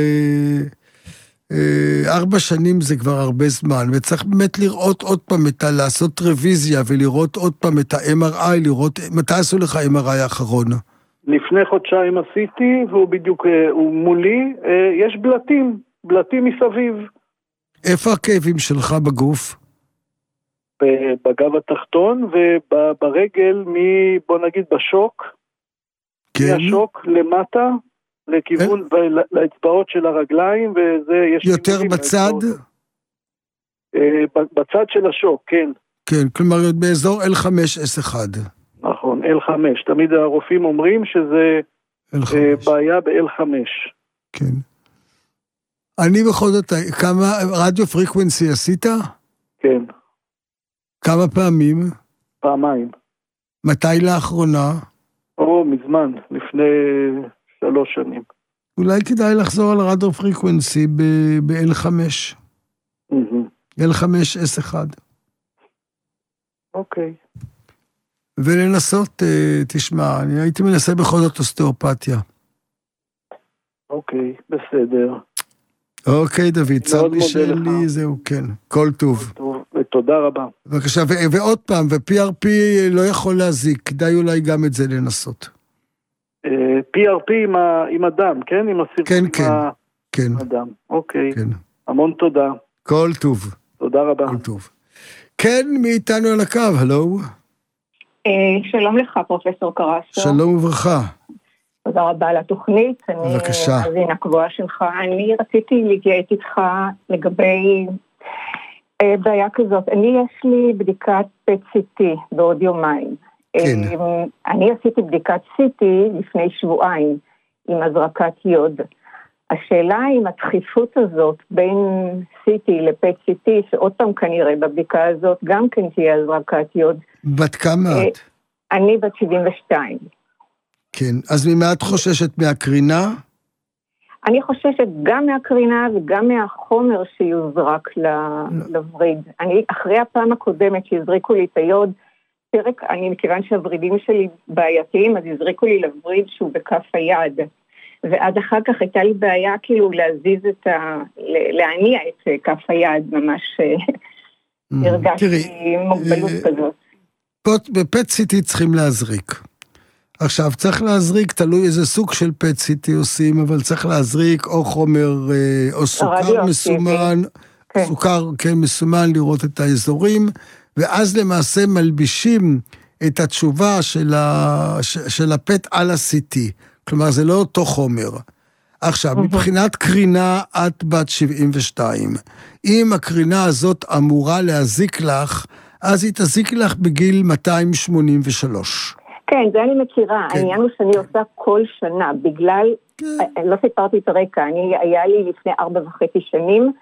Speaker 2: 4 שנים זה כבר הרבה זמן, וצריך באמת לראות עוד פעם, לעשות רוויזיה, ולראות עוד פעם את ה-MRI, לראות, מתי עשו לך MRI האחרון?
Speaker 8: לפני חודשיים עשיתי, והוא בדיוק, הוא מולי, יש בלטים מסביב. איפה
Speaker 2: הכאבים שלך בגוף?
Speaker 8: בגב התחתון, וברגל, בוא נגיד בשוק,
Speaker 2: כן.
Speaker 8: מהשוק למטה, לכיוון, לאצבעות של הרגליים, וזה יש...
Speaker 2: יותר בצד?
Speaker 8: בצד של השוק, כן.
Speaker 2: כן, כלומר, באזור L5-S1.
Speaker 8: נכון, L5. תמיד הרופאים אומרים שזה בעיה ב-L5.
Speaker 2: כן. אני בכל זאת, כמה רדיו פריקוונסי עשית?
Speaker 8: כן.
Speaker 2: כמה פעמים?
Speaker 8: פעמיים.
Speaker 2: מתי לאחרונה?
Speaker 8: מזמן, לפני 3 שנים.
Speaker 2: אולי כדאי לחזור על רדיו פריקוונסי ב-L5. L5S1.
Speaker 8: אוקיי.
Speaker 2: ולנסות, תשמע, אני הייתי מנסה בכל זאת אוסטאופתיה.
Speaker 8: אוקיי, בסדר.
Speaker 2: אוקיי, דוד, צר לי שלי, זהו, כן. כל טוב.
Speaker 8: טוב, ותודה רבה.
Speaker 2: בבקשה, ועוד פעם, ו-PRP לא יכול להזיק, כדאי אולי גם את זה לנסות.
Speaker 8: PRP עם הדם, כן? עם הסירקול עם הדם. אוקיי. המון תודה.
Speaker 2: כל טוב.
Speaker 8: תודה רבה.
Speaker 2: כל טוב. כן, מי איתנו על הקו, הלו?
Speaker 9: שלום לך, פרופסור קרסו.
Speaker 2: שלום וברכה.
Speaker 9: תודה רבה על התוכנית.
Speaker 2: בבקשה.
Speaker 9: אני מאזינה קבועה שלך. אני רציתי להתייעץ איתך לגבי בעיה כזאת. יש לי בדיקת PET-CT בעוד יומיים.
Speaker 2: כן.
Speaker 9: אני עשיתי בדיקת CT לפני שבועיים עם הזרקת יוד. השאלה אם הדחיפות הזאת בין CT ל-PET-CT, שעוד פעם כנראה בבדיקה הזאת גם כן תהיה הזרקת יוד.
Speaker 2: בת כמה את?
Speaker 9: אני בת 72.
Speaker 2: כן, אז ממה את חוששת? מהקרינה?
Speaker 9: אני חוששת גם מהקרינה וגם מהחומר שיוזרק לווריד. אני אחרי הפעם הקודמת שהזריקו לי את היוד, מכיוון שהוורידים שלי בעייתיים, אז הזריקו לי לווריד שהוא בכף היד. ועד אחר כך הייתה לי בעיה כאילו להזיז להניע את כף היד, ממש הרגשתי מוגבלות כזאת.
Speaker 2: ב-PET-CT צריכים להזריק. עכשיו, צריך להזריק, תלוי איזה סוג של PET-CT עושים, אבל צריך להזריק או חומר, או סוכר מסומן, סוכר, כן, מסומן, לראות את האזורים, ואז למעשה מלבישים את התשובה של ה-PET על ה-CT. כלומר, זה לא אותו חומר. עכשיו, מבחינת קרינה, את בת 72. אם הקרינה הזאת אמורה להזיק לך, אז היא תזיק לך בגיל 283.
Speaker 9: כן, זה אני מכירה. העניין הוא שאני עושה כל שנה, בגלל, לא סיפרתי את הרקע, היה לי לפני 4.5 שנים,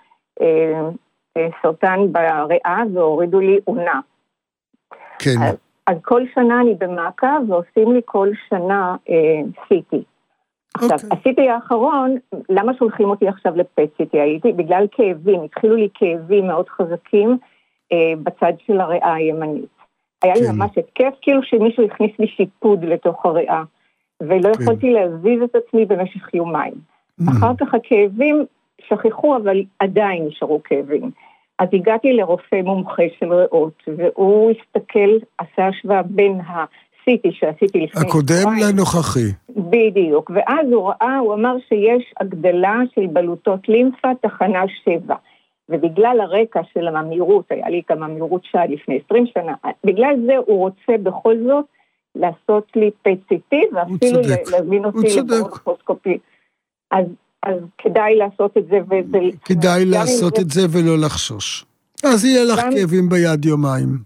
Speaker 9: סרטן בריאה, והורידו לי עונה.
Speaker 2: כן.
Speaker 9: אז כל שנה אני במעקב, ועושים לי כל שנה CT. עכשיו, ה-CT האחרון, למה שולחים אותי עכשיו ל-PET-CT? הייתי בגלל כאבים, התחילו לי כאבים מאוד חזקים בצד של הריאה הימנית. היה לי ממש התקף, כאילו שמישהו הכניס לי שיפוד לתוך הריאה, ולא יכולתי להזיז את עצמי במשך יומיים. אחר כך הכאבים שכחו, אבל עדיין נשארו כאבים. אז הגעתי לרופא מומחה של ריאות, והוא הסתכל, עשה השוואה בין ה-CT שעשיתי לפני
Speaker 2: הקודם לנוכחי.
Speaker 9: בדיוק, ואז הוא אמר שיש הגדלה של בלוטות לימפה, תחנה 7. ובגלל הרקע של הממירות, היה לי גם ממירות שעה לפני 20 שנה, בגלל זה הוא רוצה בכל זאת לעשות לי PET-CT, ואפילו להזמין אותי לבורוסקופי. אז כדאי לעשות את זה.
Speaker 2: כדאי לעשות את זה ולא לחשוש. אז יהיה לך כאבים ביד יומיים.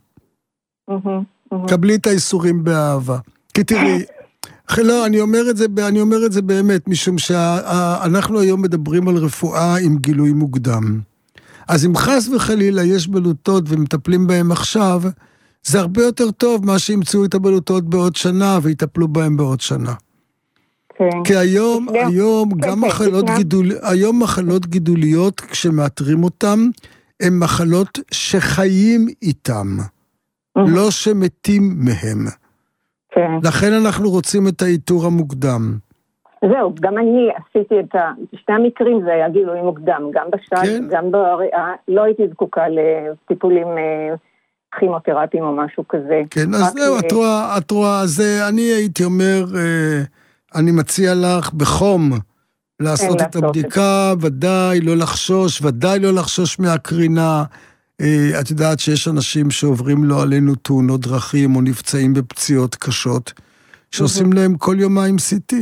Speaker 2: קבלי את האיסורים באהבה. כי תראי, לא, אני אומר את זה באמת, משום שאנחנו היום מדברים על רפואה עם גילוי מוקדם. אז אם חס וחלילה יש בלוטות ומטפלים בהם עכשיו, זה הרבה יותר טוב מה שימצאו את הבלוטות בעוד שנה ויטפלו בהם בעוד שנה.
Speaker 9: כן.
Speaker 2: כי היום גם מחלות גידוליות, כשמאתרים אותם, הן מחלות שחיים איתם, לא שמתים מהם.
Speaker 9: כן.
Speaker 2: לכן אנחנו רוצים את האיתור המוקדם.
Speaker 9: זהו, גם אני עשיתי שני המקרים זה היה גילוי מוקדם, גם בשד, גם בריאה, לא הייתי זקוקה לטיפולים כימותרפיים או משהו כזה.
Speaker 2: כן, אז זהו, את רואה, אני הייתי אומר, אני מציע לך בחום לעשות את הבדיקה, ודאי לא לחשוש מהקרינה. את יודעת שיש אנשים שעוברים לא עלינו תאונות דרכים או נפצעים בפציעות קשות, שעושים להם כל יומיים CT.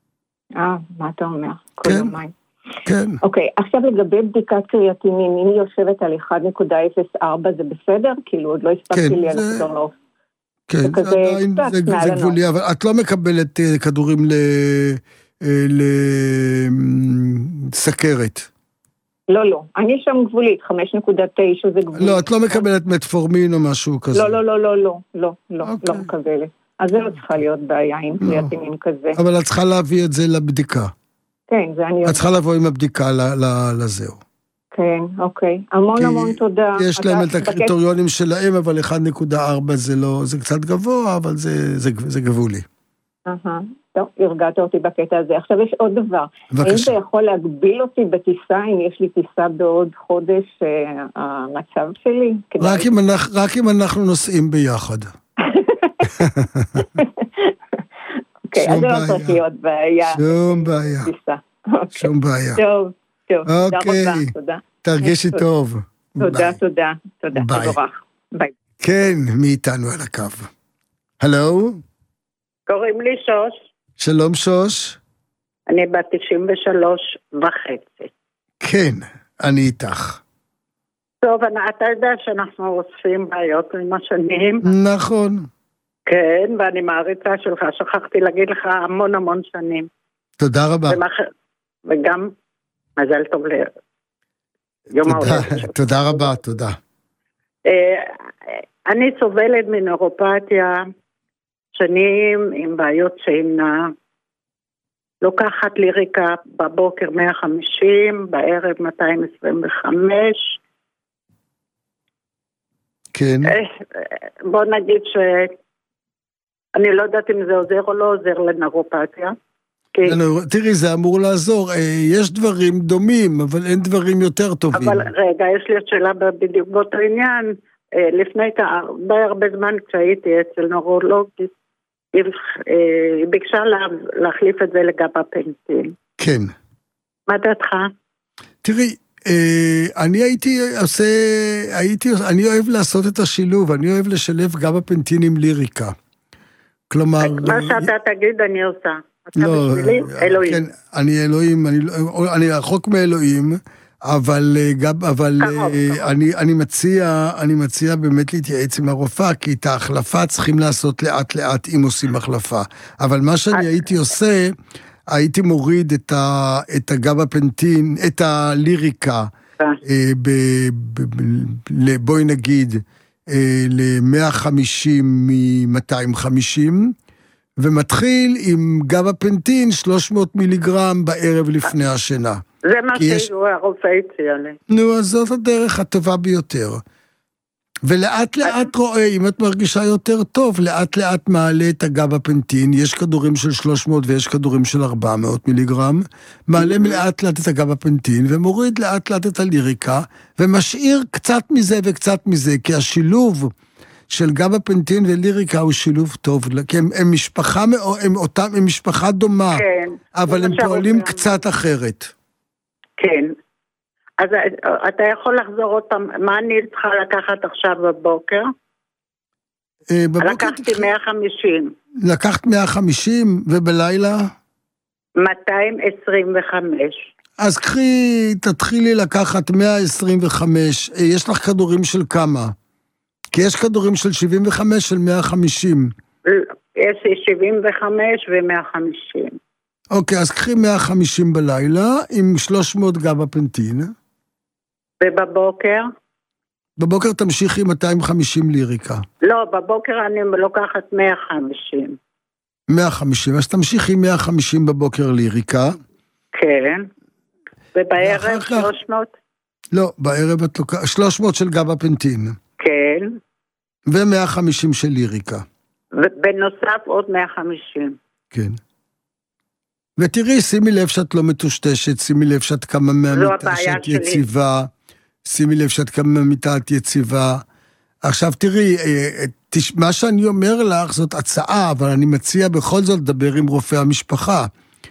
Speaker 9: מה אתה אומר?
Speaker 2: כל יומיים. כן.
Speaker 9: אוקיי, עכשיו לגבי בדיקת קריאטינין, אם היא יושבת על 1.04 זה בסדר? כאילו עוד לא הספקתי לי על הסטורנוף.
Speaker 2: כן, זה גבולי, אבל את לא מקבלת כדורים לסכרת.
Speaker 9: לא, אני שם גבולית, 5.9 זה גבולית.
Speaker 2: לא, את לא מקבלת מטפורמין או משהו כזה.
Speaker 9: לא מקבלת. אז זה לא צריכה להיות בעיה עם קריאטינין כזה.
Speaker 2: אבל את צריכה להביא את זה לבדיקה.
Speaker 9: כן, זה אני...
Speaker 2: את צריכה לבוא עם הבדיקה לזהו.
Speaker 9: כן, אוקיי. המון תודה.
Speaker 2: יש להם את הקריטריונים שלהם, אבל 1.4 זה לא, זה קצת גבוה, אבל זה גבולי.
Speaker 9: טוב, הרגעת אותי בקטע הזה. עכשיו יש עוד דבר. האם זה יכול להגביל אותי בטיסה, אם יש לי טיסה בעוד חודש, המצב שלי?
Speaker 2: רק אם אנחנו נוסעים ביחד.
Speaker 9: אוקיי, אז לא צריך להיות בעיה.
Speaker 2: שום בעיה. שום בעיה.
Speaker 9: טוב, תודה רבה, תודה.
Speaker 2: תרגישי טוב.
Speaker 9: תודה. ביי.
Speaker 2: כן, מי איתנו על הקו? הלו?
Speaker 10: קוראים לי שוש.
Speaker 2: שלום שוש.
Speaker 10: אני בת 93.5.
Speaker 2: כן, אני איתך.
Speaker 10: טוב, אתה יודע שאנחנו אוספים בעיות עם השנים.
Speaker 2: נכון.
Speaker 10: כן, ואני מעריצה שלך, שכחתי להגיד לך המון שנים.
Speaker 2: תודה רבה.
Speaker 10: וגם מזל טוב ליום ההולדת שלך.
Speaker 2: תודה רבה, תודה.
Speaker 10: אני סובלת מנוירופתיה שנים עם בעיות שינה, לוקחת ליריקה בבוקר 150, בערב 225.
Speaker 2: כן.
Speaker 10: בוא נגיד אני לא יודעת אם זה עוזר או לא עוזר לנוירופתיה.
Speaker 2: תראי, זה אמור לעזור. יש דברים דומים, אבל אין דברים יותר טובים.
Speaker 10: אבל רגע, יש לי שאלה בדיוק באותו עניין. לפני הרבה זמן כשהייתי אצל נוירולוגית, היא ביקשה להחליף את זה לגבפנטין.
Speaker 2: כן.
Speaker 10: מה דעתך?
Speaker 2: תראי, אני אוהב לעשות את השילוב, אני אוהב לשלב גבפנטין עם ליריקה. כלומר...
Speaker 10: מה שאתה תגיד אני עושה.
Speaker 2: לא,
Speaker 10: אלוהים.
Speaker 2: כן, אני אלוהים, אני רחוק מאלוהים, אבל אני מציע באמת להתייעץ עם הרופאה, כי את ההחלפה צריכים לעשות לאט לאט אם עושים החלפה. אבל מה שאני הייתי עושה, הייתי מוריד את הגבפנטין, את הליריקה, בואי נגיד, ל-150 מ-250, ומתחיל עם גבפנטין 300 מיליגרם בערב לפני השינה.
Speaker 10: זה מה שהרופא הציע לי.
Speaker 2: נו, אז זאת הדרך הטובה ביותר. ולאט לאט רואה, אם את מרגישה יותר טוב, לאט לאט מעלה את הגבפנטין, יש כדורים של 300 ויש כדורים של 400 מיליגרם, מעלה לאט לאט את הגבפנטין, ומוריד לאט לאט את הליריקה, ומשאיר קצת מזה וקצת מזה, כי השילוב של גבפנטין וליריקה הוא שילוב טוב, כי הם משפחה דומה,
Speaker 10: כן,
Speaker 2: אבל הם פועלים קצת אחרת.
Speaker 10: כן. אז אתה יכול לחזור עוד פעם, מה אני צריכה לקחת עכשיו בבוקר? לקחתי 150.
Speaker 2: לקחת 150 ובלילה?
Speaker 10: 225.
Speaker 2: אז תתחילי לקחת 125. יש לך כדורים של כמה? כי יש כדורים של 75 של 150.
Speaker 10: יש לי 75 ו-150.
Speaker 2: אוקיי, אז קחי 150 בלילה עם 300 גבפנטין.
Speaker 10: ובבוקר?
Speaker 2: בבוקר תמשיכי 250 ליריקה.
Speaker 10: לא, בבוקר אני לוקחת 150.
Speaker 2: 150, אז תמשיכי 150 בבוקר ליריקה.
Speaker 10: כן. ובערב 300?
Speaker 2: לא, בערב את לוקחת 300 של גבפנטין.
Speaker 10: כן.
Speaker 2: ו-150 של ליריקה.
Speaker 10: ובנוסף עוד 150.
Speaker 2: כן. ותראי, שימי לב שאת לא מטושטשת, שימי לב שאת קמה מהמיטה שאת יציבה, שימי לב שאת קמה מהמיטה את יציבה. עכשיו תראי, מה שאני אומר לך זאת הצעה, אבל אני מציע בכל זאת לדבר עם רופא המשפחה.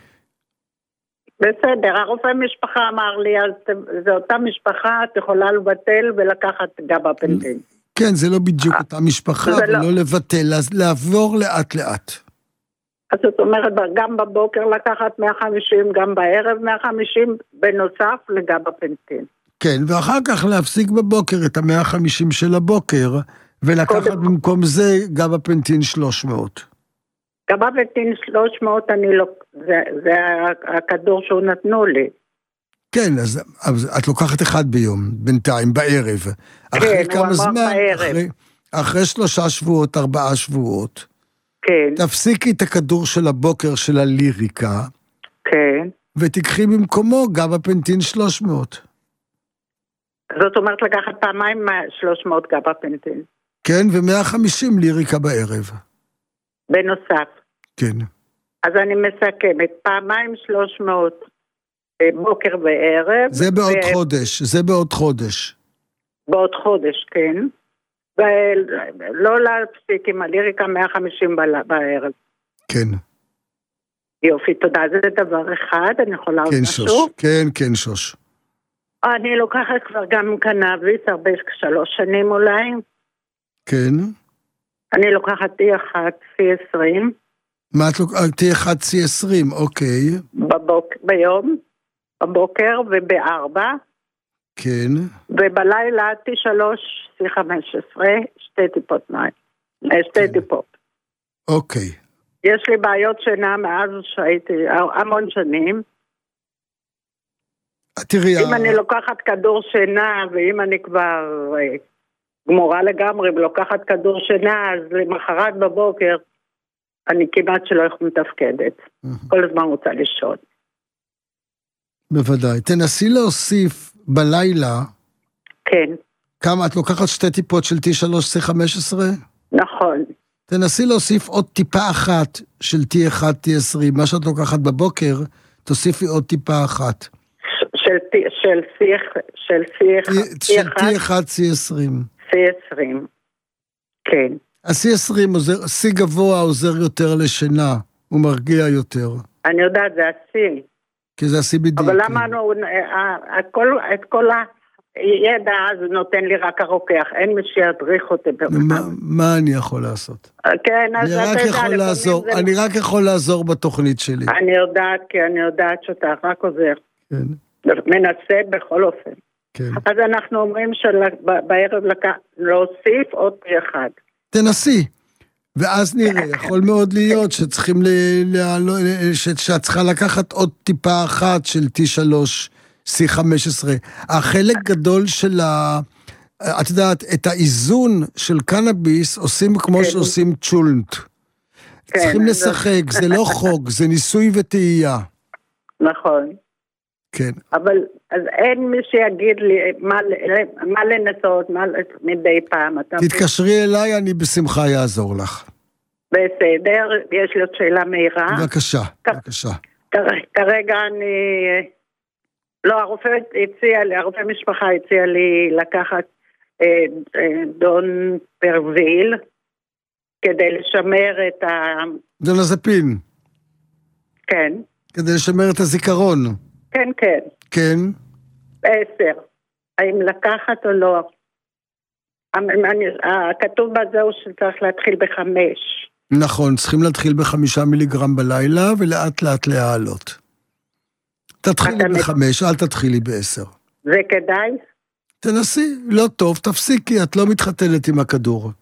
Speaker 10: בסדר, הרופא משפחה אמר לי, זו אותה משפחה, את יכולה לבטל ולקחת גבפנטין.
Speaker 2: כן, זה לא בדיוק אותה משפחה, ולא לבטל, אז לעבור לאט לאט.
Speaker 10: אז זאת אומרת, גם בבוקר לקחת 150, גם בערב 150, בנוסף לגבפנטין.
Speaker 2: כן, ואחר כך להפסיק בבוקר את ה-150 של הבוקר, ולקחת במקום זה גבפנטין 300.
Speaker 10: גבפנטין 300, זה הכדור שהוא נתנו לי.
Speaker 2: כן, אז את לוקחת אחד ביום, בינתיים, בערב.
Speaker 10: כן, הוא אמר בערב.
Speaker 2: אחרי 3 שבועות, 4 שבועות,
Speaker 10: כן.
Speaker 2: תפסיקי את הכדור של הבוקר של הליריקה.
Speaker 10: כן.
Speaker 2: ותקחי במקומו גבפנטין 300.
Speaker 10: זאת אומרת לקחת פעמיים 300 גבפנטין.
Speaker 2: כן, ו150 ליריקה בערב.
Speaker 10: בנוסף.
Speaker 2: כן.
Speaker 10: אז אני מסכמת, פעמיים 300 בוקר וערב.
Speaker 2: זה בעוד חודש, זה בעוד חודש.
Speaker 10: בעוד חודש, כן. ולא להפסיק עם הליריקה 150 בערב.
Speaker 2: כן.
Speaker 10: יופי, תודה, זה דבר אחד, אני יכולה עוד משהו?
Speaker 2: כן, שוש.
Speaker 10: אני לוקחת כבר גם קנאביס, הרבה 3 שנים אולי.
Speaker 2: כן.
Speaker 10: אני לוקחת T1, C20.
Speaker 2: מה את לוקחת? T1, C20, אוקיי.
Speaker 10: ביום, בבוקר וב4.
Speaker 2: כן.
Speaker 10: ובלילה T3, C15, 2 טיפות מים. 2 טיפות.
Speaker 2: אוקיי.
Speaker 10: יש לי בעיות שינה מאז שהייתי המון שנים.
Speaker 2: תראי,
Speaker 10: אם אני לוקחת כדור שינה, ואם אני כבר גמורה לגמרי ולוקחת כדור שינה, אז למחרת בבוקר אני כמעט שלא יכולה מתפקדת. כל הזמן רוצה לישון.
Speaker 2: בוודאי. תנסי להוסיף בלילה.
Speaker 10: כן.
Speaker 2: כמה? את לוקחת 2 טיפות של T3C15?
Speaker 10: נכון.
Speaker 2: תנסי להוסיף עוד טיפה אחת של T1, T20. מה שאת לוקחת בבוקר, תוסיפי עוד טיפה אחת.
Speaker 10: של
Speaker 2: T1, C20.
Speaker 10: C20. כן.
Speaker 2: ה-C20 עוזר, C גבוה עוזר יותר לשינה, הוא מרגיע יותר.
Speaker 10: אני יודעת, זה ה-C.
Speaker 2: כי זה ה-CBD.
Speaker 10: אבל למה את כל הידע הזה נותן לי רק הרוקח, אין מי שידריך אותי.
Speaker 2: מה אני יכול לעשות?
Speaker 10: כן, אז אתה יודע.
Speaker 2: אני רק יכול לעזור בתוכנית שלי.
Speaker 10: אני יודעת, כי אני יודעת שאתה רק עוזר.
Speaker 2: כן.
Speaker 10: מנסה בכל אופן.
Speaker 2: כן.
Speaker 10: אז אנחנו אומרים שבערב להוסיף עוד T1.
Speaker 2: תנסי. ואז נראה, יכול מאוד להיות שצריכים שאת צריכה לקחת עוד טיפה אחת של T3C15. החלק גדול של את יודעת, את האיזון של קנאביס עושים כמו שעושים צ'ולנט. צריכים לשחק, זה לא חוק, זה ניסוי וטעייה.
Speaker 10: נכון.
Speaker 2: כן.
Speaker 10: אבל אז אין מי שיגיד לי מה לנסות, מדי פעם.
Speaker 2: תתקשרי אליי, אני בשמחה יעזור לך.
Speaker 10: בסדר, יש לי עוד שאלה מהירה.
Speaker 2: בבקשה, בבקשה.
Speaker 10: כרגע הרופא משפחה הציע לי לקחת דון פרוויל, כדי לשמר את
Speaker 2: דונזפין.
Speaker 10: כן.
Speaker 2: כדי לשמר את הזיכרון.
Speaker 10: כן, כן.
Speaker 2: כן.
Speaker 10: 10. האם לקחת או לא? כתוב בזהו שצריך להתחיל 5.
Speaker 2: נכון, צריכים להתחיל 5 מיליגרם בלילה, ולאט לאט להעלות. תתחילי 5, אל תתחילי 10.
Speaker 10: זה כדאי?
Speaker 2: תנסי, לא טוב, תפסיקי, את לא מתחתנת עם הכדור.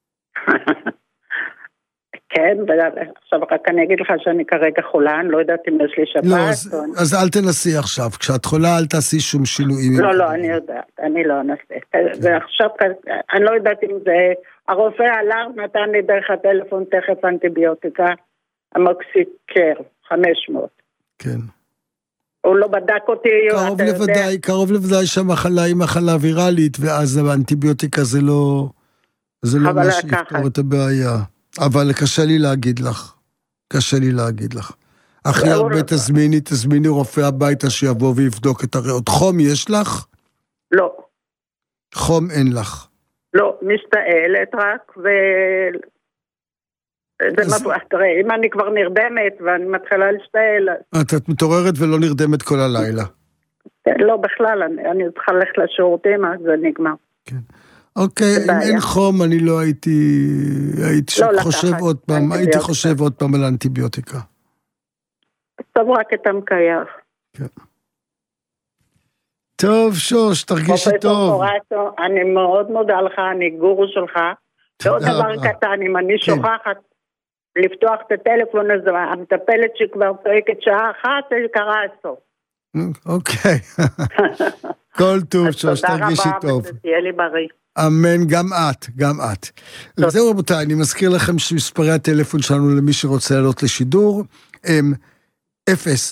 Speaker 10: כן, עכשיו רק אני אגיד לך שאני כרגע חולה, אני לא יודעת אם יש לי שבת.
Speaker 2: לא, אז אל תנסי עכשיו, כשאת חולה אל תעשי שום שינויים.
Speaker 10: לא, אני יודעת, אני לא אנסה. ועכשיו, אני לא יודעת אם זה, הרופא עליו נתן לי דרך הטלפון תכף אנטיביוטיקה, המוקסיקר, 500.
Speaker 2: כן.
Speaker 10: הוא לא בדק אותי.
Speaker 2: קרוב לוודאי שהמחלה היא מחלה ויראלית, ואז האנטיביוטיקה זה לא מה שיפתור את הבעיה. אבל קשה לי להגיד לך. הכי הרבה תזמיני רופא הביתה שיבוא ויבדוק את הריאות. חום יש לך?
Speaker 10: לא.
Speaker 2: חום אין לך?
Speaker 10: לא, משתעלת רק, תראה, אם אני כבר נרדמת ואני מתחילה להשתעל.
Speaker 2: את מתעוררת ולא נרדמת כל הלילה?
Speaker 10: לא, בכלל, אני צריכה ללכת לשירותים, אז זה נגמר.
Speaker 2: כן. אוקיי, אם אין חום, אני לא הייתי חושב עוד פעם על האנטיביוטיקה.
Speaker 10: טוב, רק את המקייח.
Speaker 2: כן. טוב, שוש, תרגישי טוב.
Speaker 10: אני מאוד מודה לך, אני גורו שלך. ועוד דבר קטן, אם אני שוכחת לפתוח את הטלפון הזה, המטפלת שכבר צועקת שעה אחת, זה קרה הסוף.
Speaker 2: אוקיי. כל טוב, שוש, תרגישי טוב.
Speaker 10: תהיה לי בריא.
Speaker 2: אמן, גם את. וזהו רבותיי, אני מזכיר לכם שמספרי הטלפון שלנו למי שרוצה לעלות לשידור, הם 0-552-103-103,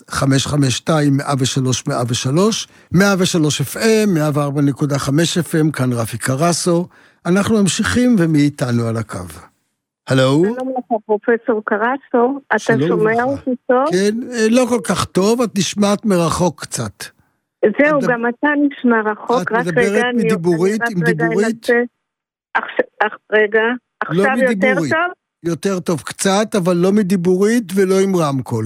Speaker 2: 103 FM, 104.5 FM, כאן רפי קרסו. אנחנו ממשיכים ומאיתנו על הקו. הלו?
Speaker 11: שלום לך פרופסור קרסו, אתה שומע אותי טוב?
Speaker 2: כן, לא כל כך טוב, את נשמעת מרחוק קצת.
Speaker 11: זהו, גם אתה נשמע רחוק.
Speaker 2: את מדברת מדיבורית, עם דיבורית?
Speaker 11: רגע, עכשיו יותר טוב?
Speaker 2: יותר טוב קצת, אבל לא מדיבורית ולא עם רמקול.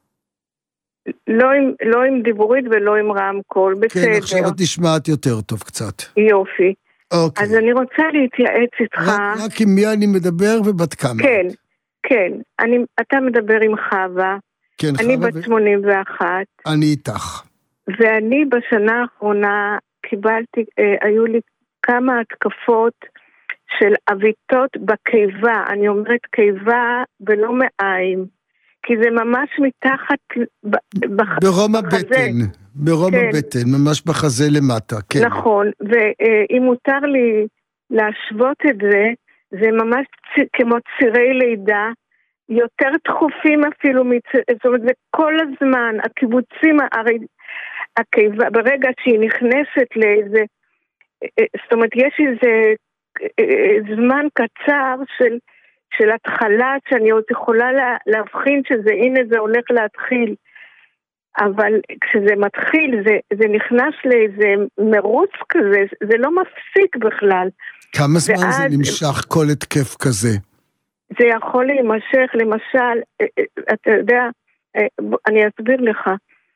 Speaker 11: לא עם דיבורית ולא עם רמקול, בסדר.
Speaker 2: כן, עכשיו את נשמעת יותר טוב קצת.
Speaker 11: יופי.
Speaker 2: אוקיי.
Speaker 11: אז אני רוצה להתייעץ איתך.
Speaker 2: רק עם מי אני מדבר ובת כמה?
Speaker 11: כן. אתה מדבר עם חווה.
Speaker 2: כן,
Speaker 11: אני בת 81.
Speaker 2: אני איתך.
Speaker 11: ואני בשנה האחרונה קיבלתי, היו לי כמה התקפות של אביתות בקיבה. אני אומרת קיבה ולא מעיים. כי זה ממש מתחת
Speaker 2: ברום הבטן. ברום הבטן, ממש בחזה למטה, כן.
Speaker 11: נכון, ואם מותר לי להשוות את זה, זה ממש כמו צירי לידה, יותר תכופים אפילו, זאת אומרת, זה כל הזמן, הקיבוצים, הקיבה, ברגע שהיא נכנסת לאיזה, זאת אומרת, יש איזה זמן קצר של התחלה, שאני עוד יכולה להבחין שזה, הנה זה הולך להתחיל, אבל כשזה מתחיל, זה נכנס לאיזה מרוץ כזה, זה לא מפסיק בכלל.
Speaker 2: כמה זמן זה נמשך כל התקף כזה?
Speaker 11: זה יכול להימשך, למשל, אתה יודע, אני אסביר לך,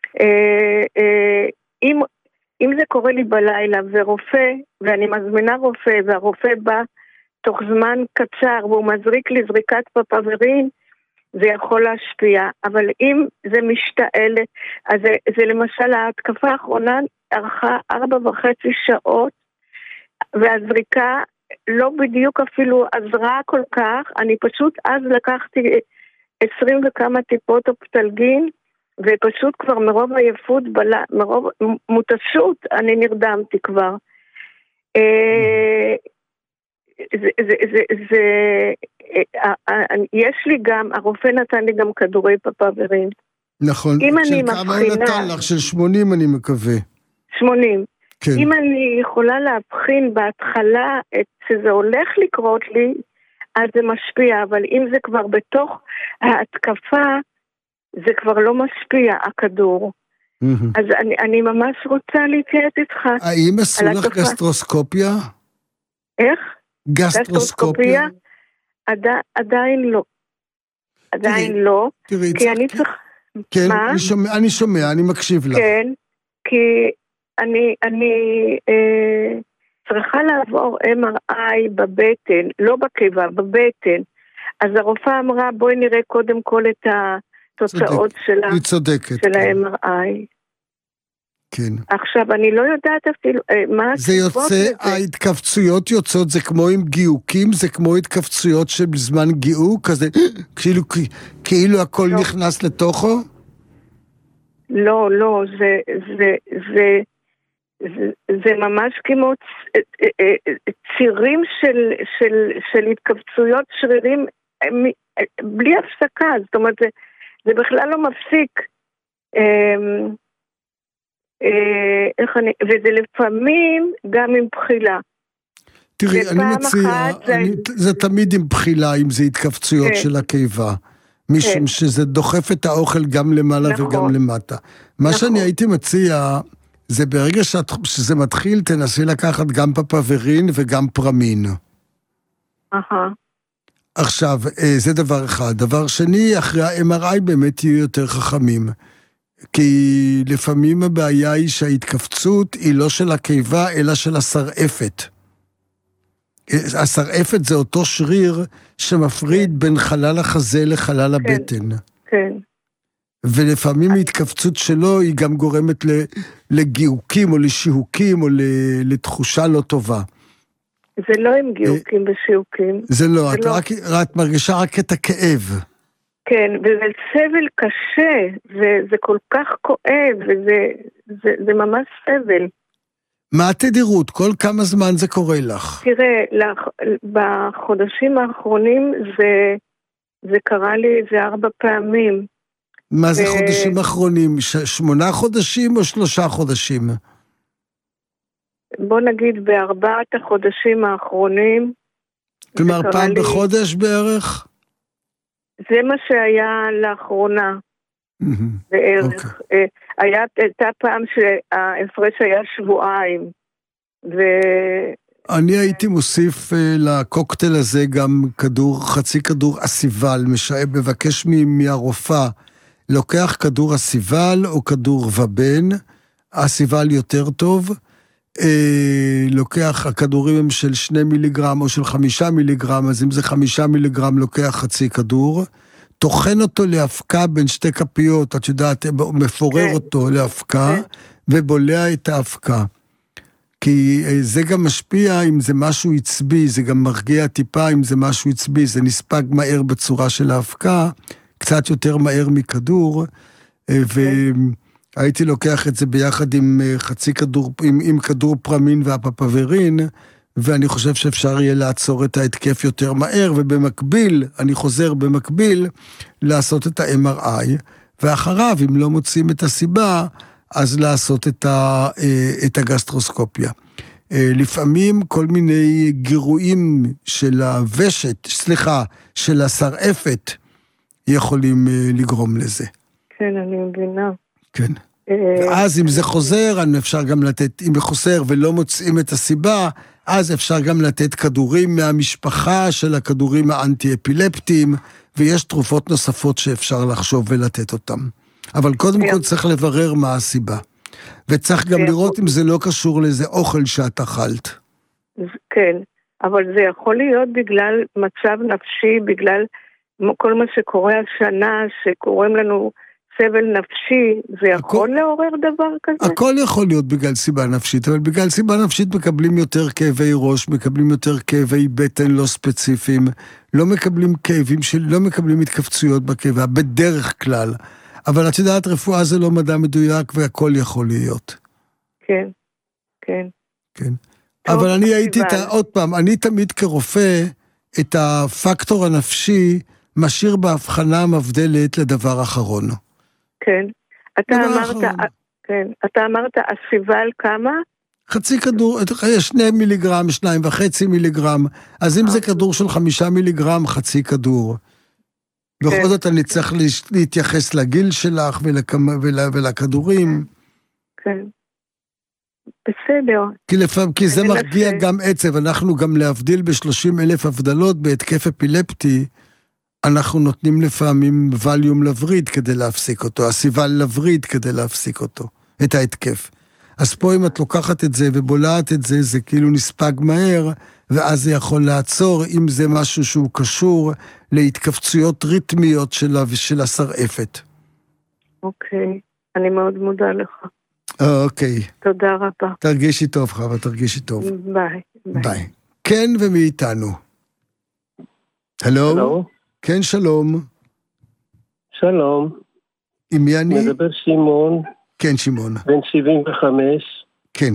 Speaker 11: אם זה קורה לי בלילה ורופא, ואני מזמינה רופא, והרופא בא תוך זמן קצר, והוא מזריק לי זריקת פפברין, זה יכול להשפיע, אבל אם זה משתעל, אז זה למשל ההתקפה האחרונה ארכה 4.5 שעות, והזריקה לא בדיוק אפילו עזרה כל כך, אני פשוט אז לקחתי 20 וכמה טיפות אופטלגין, ופשוט כבר מרוב עייפות, מרוב מותשות, אני נרדמתי כבר. יש לי גם, הרופא נתן לי גם כדורי פפברין.
Speaker 2: נכון, של כמה הוא נתן לך? של 80 אני מקווה.
Speaker 11: 80.
Speaker 2: כן.
Speaker 11: אם אני יכולה להבחין בהתחלה שזה הולך לקרות לי, אז זה משפיע, אבל אם זה כבר בתוך ההתקפה, זה כבר לא משפיע, הכדור. אז אני ממש רוצה להתייעץ איתך.
Speaker 2: האם עשו לך גסטרוסקופיה?
Speaker 11: איך?
Speaker 2: גסטרוסקופיה?
Speaker 11: עדיין לא. עדיין לא. כי אני צריך...
Speaker 2: כן, אני שומע, אני מקשיב לך.
Speaker 11: כן, כי אני צריכה לעבור MRI בבטן, לא בקיבה, בבטן. אז הרופאה אמרה, בואי נראה קודם כל את התוצאות של ה-MRI.
Speaker 2: כן.
Speaker 11: עכשיו, אני לא יודעת אפילו, מה
Speaker 2: זה יוצא, ההתכווצויות יוצאות, זה כמו עם גיוקים, זה כמו התכווצויות שבזמן גיוק, כזה, כאילו הכל נכנס לתוכו?
Speaker 11: לא, זה ממש כמו צירים של התכווצויות שרירים בלי הפסקה, זאת אומרת, זה בכלל לא מפסיק. וזה לפעמים גם עם בחילה.
Speaker 2: תראי, אני מציע, זה תמיד עם בחילה, אם זה התכווצויות של הקיבה. משום שזה דוחף את האוכל גם למעלה וגם למטה. מה שאני הייתי מציע, זה ברגע שזה מתחיל, תנסי לקחת גם פפברין וגם פרמין. עכשיו, זה דבר אחד. דבר שני, אחרי ה-MRI באמת יהיו יותר חכמים. כי לפעמים הבעיה היא שההתכווצות היא לא של הקיבה, אלא של השרעפת. השרעפת זה אותו שריר שמפריד בין חלל החזה לחלל הבטן.
Speaker 11: כן.
Speaker 2: ולפעמים ההתכווצות שלו היא גם גורמת לגיוקים או לשיהוקים או לתחושה לא טובה.
Speaker 11: זה לא עם גיוקים ושיהוקים.
Speaker 2: זה לא, את מרגישה רק את הכאב.
Speaker 11: כן, וזה סבל קשה, וזה כל כך כואב, וזה ממש סבל.
Speaker 2: מה התדירות? כל כמה זמן זה קורה לך?
Speaker 11: תראה, בחודשים האחרונים זה קרה לי איזה 4 פעמים.
Speaker 2: מה זה חודשים אחרונים? 8 חודשים או 3 חודשים?
Speaker 11: בוא נגיד ב4 החודשים האחרונים.
Speaker 2: כלומר, פעם בחודש בערך?
Speaker 11: זה מה שהיה לאחרונה. בערך. הייתה פעם שההפרש היה 2 שבועות.
Speaker 2: אני הייתי מוסיף לקוקטייל הזה גם חצי כדור אסיבל, מבקש מהרופאה, לוקח כדור אסיבל או כדור ובן, אסיבל יותר טוב, לוקח, הכדורים הם של 2 מיליגרם או של 5 מיליגרם, אז אם זה 5 מיליגרם לוקח חצי כדור, תוכן אותו להפקה בין 2 כפיות, את יודעת, מפורר אותו להפקה, ובולע את ההפקה. כי זה גם משפיע אם זה משהו עצבי, זה גם מרגיע טיפה אם זה משהו עצבי, זה נספג מהר בצורה של ההפקה, קצת יותר מהר מכדור, והייתי לוקח את זה ביחד עם חצי כדור, עם כדור פרמין והפפברין, ואני חושב שאפשר יהיה לעצור את ההתקף יותר מהר, ובמקביל, אני חוזר במקביל, לעשות את ה-MRI, ואחריו, אם לא מוצאים את הסיבה, אז לעשות את הגסטרוסקופיה. לפעמים כל מיני גירויים של הוושט, של השרעפת, יכולים לגרום לזה.
Speaker 11: כן, אני מבינה.
Speaker 2: כן. ואז אם זה חוזר, אפשר גם לתת, אם חוזר ולא מוצאים את הסיבה, אז אפשר גם לתת כדורים מהמשפחה של הכדורים האנטי-אפילפטיים, ויש תרופות נוספות שאפשר לחשוב ולתת אותם. אבל קודם כל צריך לברר מה הסיבה. וצריך גם לראות אם זה לא קשור לאיזה אוכל שאת אכלת.
Speaker 11: כן, אבל זה יכול להיות בגלל מצב נפשי, בגלל כל מה שקורה השנה, שקוראים לנו סבל נפשי, זה יכול לעורר דבר כזה? הכל
Speaker 2: יכול להיות בגלל סיבה נפשית, אבל בגלל סיבה נפשית מקבלים יותר כאבי ראש, מקבלים יותר כאבי בטן לא ספציפיים, לא מקבלים כאבים לא מקבלים התכווצויות בכאבה, בדרך כלל. אבל את יודעת, רפואה זה לא מדע מדויק, והכל יכול להיות.
Speaker 11: כן, כן.
Speaker 2: כן. אבל אני הייתי, עוד פעם, אני תמיד כרופא, את הפקטור הנפשי, משאיר בהבחנה מבדלת לדבר אחרון.
Speaker 11: כן. אתה אמרת, אסיבל כמה?
Speaker 2: חצי כדור, יש 2 מיליגרם, 2.5 מיליגרם, אז אם זה כדור של 5 מיליגרם, חצי כדור. בכל זאת אני צריך להתייחס לגיל שלך ולכדורים.
Speaker 11: כן. בסדר.
Speaker 2: כי זה מרגיע גם עצב, אנחנו גם להבדיל ב30,000 הבדלות בהתקף אפילפטי, אנחנו נותנים לפעמים ווליום לווריד כדי להפסיק אותו, אסיבל לווריד כדי להפסיק אותו, את ההתקף. אז פה אם את לוקחת את זה ובולעת את זה, זה כאילו נספג מהר, ואז זה יכול לעצור, אם זה משהו שהוא קשור להתכווצויות ריתמיות של השרעפת.
Speaker 11: אוקיי, אני מאוד מודה לך.
Speaker 2: אוקיי.
Speaker 11: תודה רבה.
Speaker 2: תרגישי טוב, חווה, תרגישי טוב.
Speaker 11: ביי.
Speaker 2: ביי. כן ומאיתנו. הלו? כן, שלום.
Speaker 12: שלום.
Speaker 2: עם מי אני?
Speaker 12: מדבר שמעון.
Speaker 2: כן, שמעון.
Speaker 12: בן 75.
Speaker 2: כן.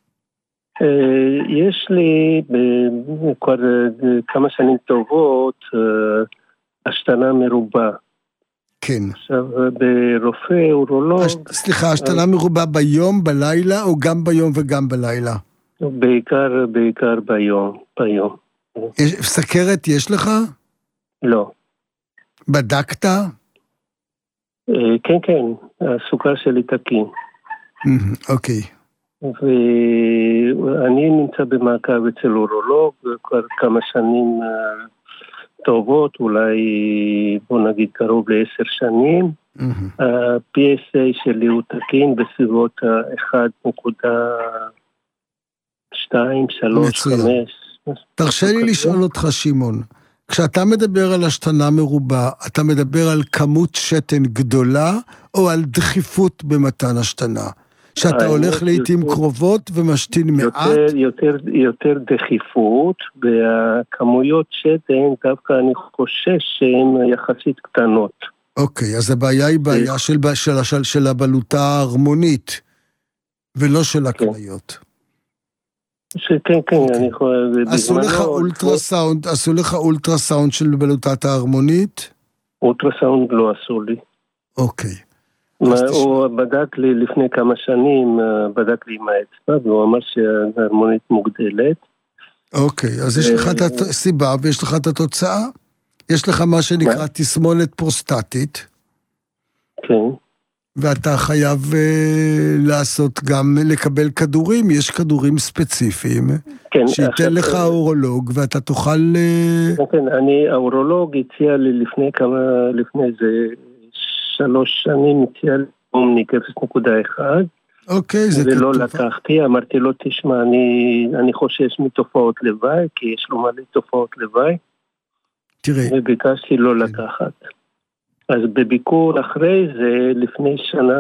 Speaker 12: יש לי כבר כמה שנים טובות השתנה מרובה.
Speaker 2: כן.
Speaker 12: עכשיו, ברופא, אורולוג...
Speaker 2: סליחה, השתנה מרובה ביום, בלילה, או גם ביום וגם בלילה?
Speaker 12: בעיקר ביום.
Speaker 2: סכרת יש לך?
Speaker 12: לא.
Speaker 2: בדקת?
Speaker 12: כן, הסוכר שלי תקין.
Speaker 2: אוקיי.
Speaker 12: ואני נמצא במעקב אצל אורולוג כבר כמה שנים טובות, אולי בוא נגיד קרוב ל10 שנים. ה-PSA שלי הוא תקין בסביבות 1.2, 3, 5.
Speaker 2: תרשה לי לשאול אותך, שמעון, כשאתה מדבר על השתנה מרובה, אתה מדבר על כמות שתן גדולה, או על דחיפות במתן השתנה? שאתה הולך לעתים קרובות ומשתין מעט?
Speaker 12: יותר דחיפות, והכמויות שתן דווקא אני חושש שהן יחסית קטנות.
Speaker 2: אוקיי, אז הבעיה היא בעיה של הבלוטה ההרמונית, ולא של הכליות.
Speaker 12: שכן, אני יכול...
Speaker 2: עשו לך אולטרסאונד של בלוטת ההרמונית?
Speaker 12: אולטרסאונד לא עשו לי.
Speaker 2: אוקיי.
Speaker 12: הוא בדק לי לפני כמה שנים, בדק לי עם האצבע, והוא אמר שההרמונית מוגדלת.
Speaker 2: אוקיי, אז יש לך את הסיבה ויש לך את התוצאה. יש לך מה שנקרא תסמונת פרוסטטית.
Speaker 12: כן.
Speaker 2: ואתה חייב לעשות גם, לקבל כדורים, יש כדורים ספציפיים,
Speaker 12: כן,
Speaker 2: שייתן לך אורולוג, ואתה תוכל...
Speaker 12: כן, האורולוג הציע לי לפני איזה 3 שנים, הציע לי אומניק 0.1,
Speaker 2: אוקיי, זה
Speaker 12: ולא לקחתי, אמרתי לו, תשמע, אני חושש מתופעות לוואי, כי יש לו מלא תופעות לוואי,
Speaker 2: תראה.
Speaker 12: וביקשתי לא לקחת. אז בביקור אחרי זה, לפני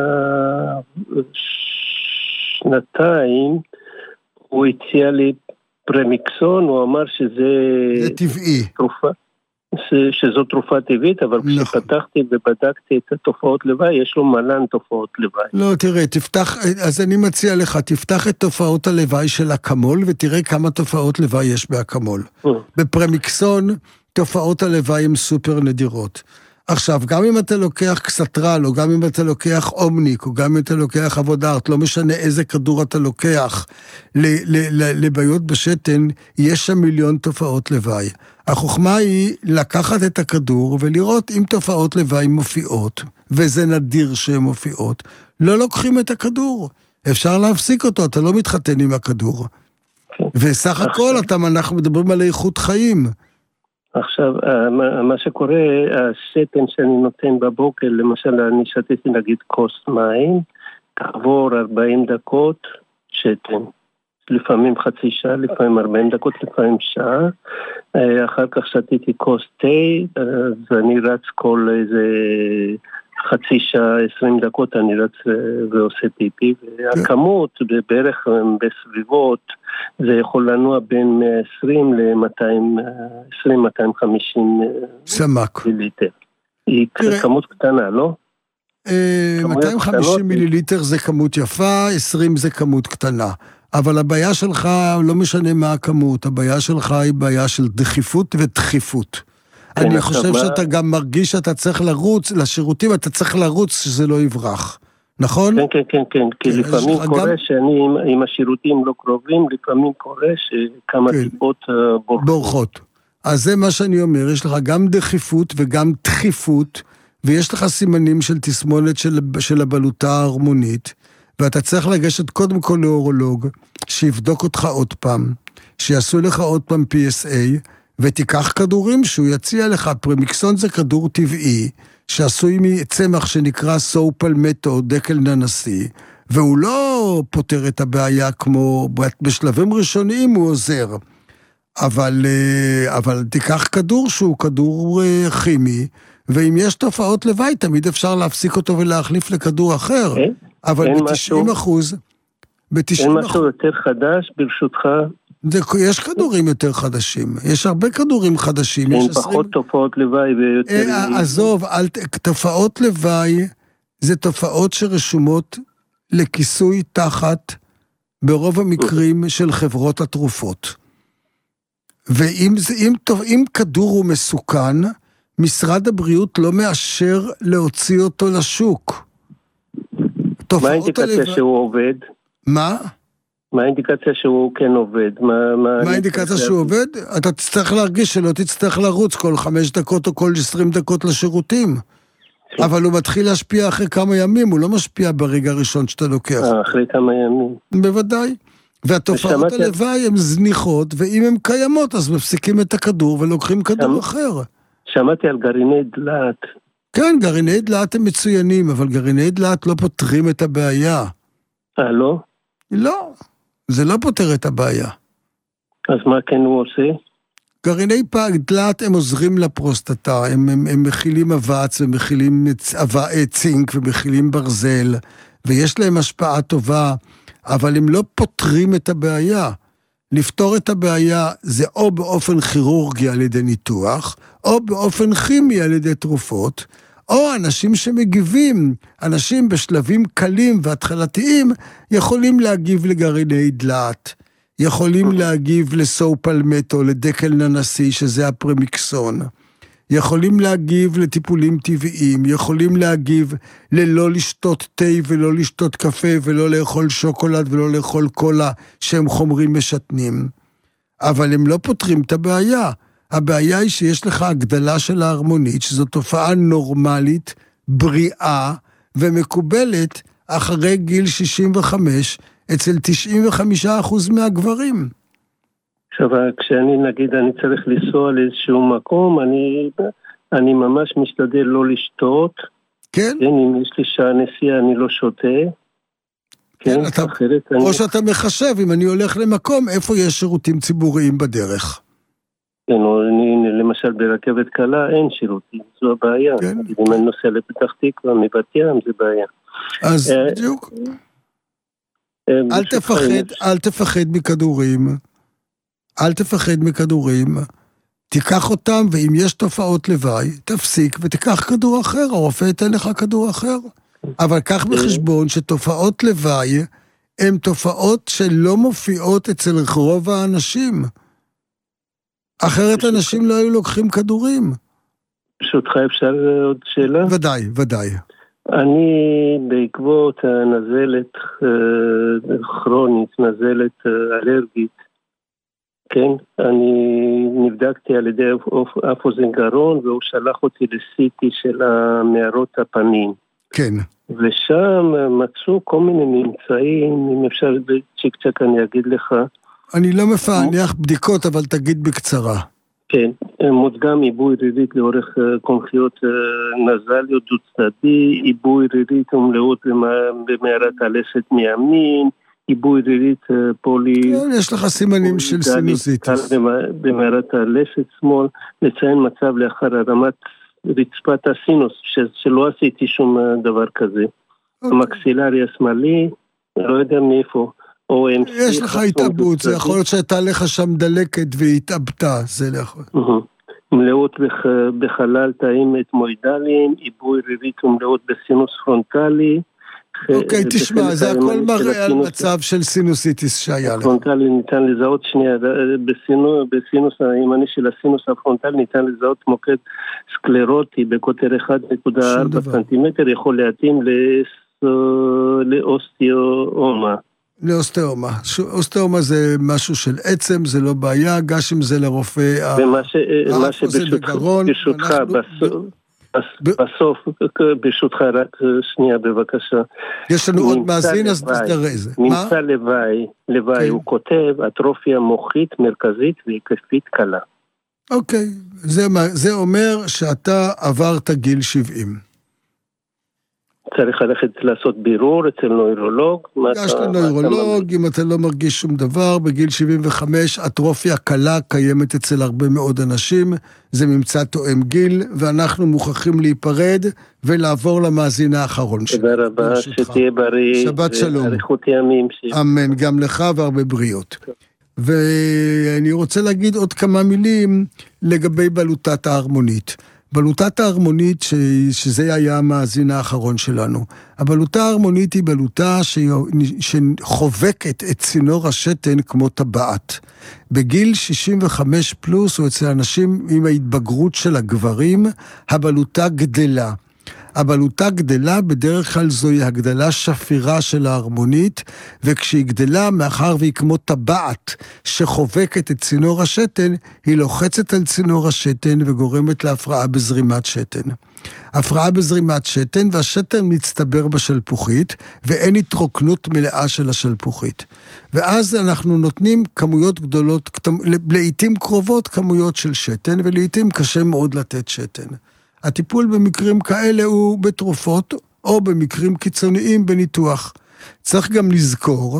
Speaker 12: שנתיים, הוא הציע לי פרמיקסון, הוא אמר שזה
Speaker 2: טבעי.
Speaker 12: תרופה, שזו תרופה טבעית, אבל כשפתחתי ובדקתי את התופעות לוואי, יש לו מלן תופעות לוואי.
Speaker 2: לא, תראה, אז אני מציע לך, תפתח את תופעות הלוואי של אקמול, ותראה כמה תופעות לוואי יש באקמול. בפרמיקסון, תופעות הלוואי הן סופר נדירות. עכשיו, גם אם אתה לוקח קסטרל, או גם אם אתה לוקח אומניק, או גם אם אתה לוקח עבודארט, לא משנה איזה כדור אתה לוקח לבעיות בשתן, יש שם מיליון תופעות לוואי. החוכמה היא לקחת את הכדור ולראות אם תופעות לוואי מופיעות, וזה נדיר שהן מופיעות. לא לוקחים את הכדור. אפשר להפסיק אותו, אתה לא מתחתן עם הכדור. וסך הכל, אנחנו מדברים על איכות חיים.
Speaker 12: עכשיו, מה שקורה, השתן שאני נותן בבוקר, למשל, אני שתיתי נגיד כוס מים, תעבור 40 דקות שתן. לפעמים חצי שעה, לפעמים 40 דקות, לפעמים שעה. אחר כך שתיתי כוס תה, אז אני רץ כל איזה חצי שעה, 20 דקות, אני רץ ועושה טיפי. והכמות בערך בסביבות, זה יכול לנוע בין 120 ל-250 מיליליטר. היא כמות קטנה, לא?
Speaker 2: 250 מיליליטר זה כמות יפה, 20 זה כמות קטנה. אבל הבעיה שלך, לא משנה מה הכמות, הבעיה שלך היא בעיה של דחיפות ודחיפות. אני חושב שאתה גם מרגיש שאתה צריך לרוץ, לשירותים אתה צריך לרוץ שזה לא יברח. נכון?
Speaker 12: כן, כי לפעמים קורה שאני עם השירותים לא קרובים, לפעמים קורה שכמה טיפות
Speaker 2: בורחות. אז זה מה שאני אומר, יש לך גם דחיפות וגם דחיפות, ויש לך סימנים של תסמונת של הבלוטה ההרמונית, ואתה צריך לגשת קודם כל לאורולוג, שיבדוק אותך עוד פעם, שיעשו לך עוד פעם PSA, ותיקח כדורים שהוא יציע לך. פרמיקסון זה כדור טבעי, שעשוי מצמח שנקרא סופלמטו, דקל ננסי, והוא לא פותר את הבעיה כמו, בשלבים ראשוניים הוא עוזר. אבל תיקח כדור שהוא כדור כימי, ואם יש תופעות לוואי, תמיד אפשר להפסיק אותו ולהחליף לכדור אחר. אבל ב-90%...
Speaker 12: אין משהו יותר חדש ברשותך?
Speaker 2: יש כדורים יותר חדשים, יש הרבה כדורים חדשים.
Speaker 12: אין פחות תופעות לוואי ויותר...
Speaker 2: עזוב, תופעות לוואי זה תופעות שרשומות לכיסוי תחת ברוב המקרים של חברות התרופות. ואם כדור הוא מסוכן, משרד הבריאות לא מאשר להוציא אותו לשוק.
Speaker 12: מה האינדיקציה שהוא עובד?
Speaker 2: מה?
Speaker 12: מה האינדיקציה שהוא כן עובד?
Speaker 2: מה האינדיקציה שהוא עובד? אתה תצטרך להרגיש שלא תצטרך לרוץ כל 5 דקות או כל 20 דקות לשירותים. אבל הוא מתחיל להשפיע אחרי כמה ימים, הוא לא משפיע ברגע הראשון שאתה לוקח.
Speaker 12: אחרי כמה ימים.
Speaker 2: בוודאי. והתופעות הלוואי הן זניחות, ואם הן קיימות אז מפסיקים את הכדור ולוקחים כדור אחר.
Speaker 12: שמעתי על גרעיני דלעת.
Speaker 2: כן, גרעיני דלעת הם מצוינים, אבל גרעיני דלעת לא פותרים את הבעיה.
Speaker 12: לא?
Speaker 2: לא, זה לא פותר את הבעיה.
Speaker 12: אז מה כן הוא עושה?
Speaker 2: גרעיני דלעת הם עוזרים לפרוסטטה, הם מכילים אבץ ומכילים צינק ומכילים ברזל, ויש להם השפעה טובה, אבל הם לא פותרים את הבעיה. לפתור את הבעיה זה או באופן כירורגי על ידי ניתוח, או באופן כימי על ידי תרופות, או אנשים שמגיבים, אנשים בשלבים קלים והתחלתיים, יכולים להגיב לגרעיני דלעת. יכולים להגיב לסו פלמטו, לדקל ננסי, שזה הפרמיקסון. יכולים להגיב לטיפולים טבעיים, יכולים להגיב ללא לשתות תה ולא לשתות קפה ולא לאכול שוקולד ולא לאכול קולה שהם חומרים משתנים. אבל הם לא פותרים את הבעיה. הבעיה היא שיש לך הגדלה של ההרמונית, שזו תופעה נורמלית, בריאה ומקובלת אחרי גיל 65 אצל 95% מהגברים.
Speaker 12: עכשיו, כשאני נגיד אני צריך לנסוע לאיזשהו מקום, אני ממש משתדל לא לשתות.
Speaker 2: כן.
Speaker 12: אם יש לי שעה נסיעה אני לא שותה. כן, אחרת
Speaker 2: או שאתה מחשב, אם אני הולך למקום, איפה יש שירותים ציבוריים בדרך?
Speaker 12: כן, או למשל ברכבת קלה אין שירותים, זו הבעיה. כן. אם אני נוסע לפתח תקווה, מבת ים, זה בעיה.
Speaker 2: אז בדיוק. אל תפחד מכדורים. אל תפחד מכדורים. תיקח אותם, ואם יש תופעות לוואי, תפסיק ותיקח כדור אחר, הרופא ייתן לך כדור אחר. אבל קח בחשבון שתופעות לוואי הן תופעות שלא מופיעות אצל רוב האנשים. אחרת אנשים לא היו לוקחים כדורים.
Speaker 12: פשוט אפשר עוד שאלה?
Speaker 2: ודאי, ודאי.
Speaker 12: אני בעקבות נזלת כרונית, נזלת אלרגית, כן, אני נבדקתי על ידי אף אוזן גרון, והוא שלח אותי לסיטי של המערות הפנים.
Speaker 2: כן.
Speaker 12: ושם מצאו כל מיני ממצאים, אם אפשר בצ'יק-צ'ק אני אגיד לך.
Speaker 2: אני לא מפענח בדיקות, אבל תגיד בקצרה.
Speaker 12: כן, מודגם עיבוי רירית לאורך קונכיות נזליות דו-צדדי, עיבוי רירית ומלאות במערת הלסת מימין, עיבוי רירית פולי...
Speaker 2: כן, יש לך סימנים של סינוסיטיס.
Speaker 12: במערת הלסת שמאל, לציין מצב לאחר הרמת רצפת הסינוס, שלא עשיתי שום דבר כזה. המקסילרי השמאלי, לא יודע מאיפה.
Speaker 2: יש לך התאבות, זה יכול להיות שהייתה לך שם דלקת והתאבתה, זה לא יכול.
Speaker 12: מלאות בחלל תאים אתמואידליים, עיבוי רירית ומלאות בסינוס פרונטלי.
Speaker 2: אוקיי, תשמע, זה הכל מראה על מצב של סינוסיטיס שהיה לך.
Speaker 12: פרונטלי ניתן לזהות שנייה, בסינוס הימני של הסינוס הפרונטלי ניתן לזהות מוקד סקלרוטי בקוטר 1.4 סנטימטר, יכול להתאים לאוסטיאומה.
Speaker 2: לאוסטאומה. אוסטאומה זה משהו של עצם, זה לא בעיה, גש עם זה לרופא.
Speaker 12: ומה שבשותך בסוף, ברשותך רק שנייה בבקשה.
Speaker 2: יש לנו עוד מאזין, אז תזדרז.
Speaker 12: נמצא לוואי, הוא כותב, אטרופיה מוחית מרכזית והיקפית קלה.
Speaker 2: אוקיי, זה אומר שאתה עברת גיל 70.
Speaker 12: צריך ללכת לעשות בירור אצל נוירולוג.
Speaker 2: יש לנוירולוג, אם אתה לא מרגיש שום דבר, בגיל 75, אטרופיה קלה קיימת אצל הרבה מאוד אנשים, זה ממצא תואם גיל, ואנחנו מוכרחים להיפרד ולעבור למאזין האחרון שלנו.
Speaker 12: תודה רבה, שתהיה בריא.
Speaker 2: שבת שלום.
Speaker 12: ואריכות ימים.
Speaker 2: אמן, גם לך והרבה בריאות. ואני רוצה להגיד עוד כמה מילים לגבי בלוטת ההרמונית. בלוטת ההרמונית, שזה היה המאזין האחרון שלנו. הבלוטה ההרמונית היא בלוטה שחובקת את צינור השתן כמו טבעת. בגיל 65 פלוס, או אצל אנשים עם ההתבגרות של הגברים, הבלוטה גדלה. הבלוטה גדלה, בדרך כלל זוהי הגדלה שפירה של ההרמונית, וכשהיא גדלה, מאחר והיא כמו טבעת שחובקת את צינור השתן, היא לוחצת על צינור השתן וגורמת להפרעה בזרימת שתן. הפרעה בזרימת שתן, והשתן מצטבר בשלפוחית, ואין התרוקנות מלאה של השלפוחית. ואז אנחנו נותנים כמויות גדולות, לעתים קרובות כמויות של שתן, ולעתים קשה מאוד לתת שתן. הטיפול במקרים כאלה הוא בתרופות, או במקרים קיצוניים בניתוח. צריך גם לזכור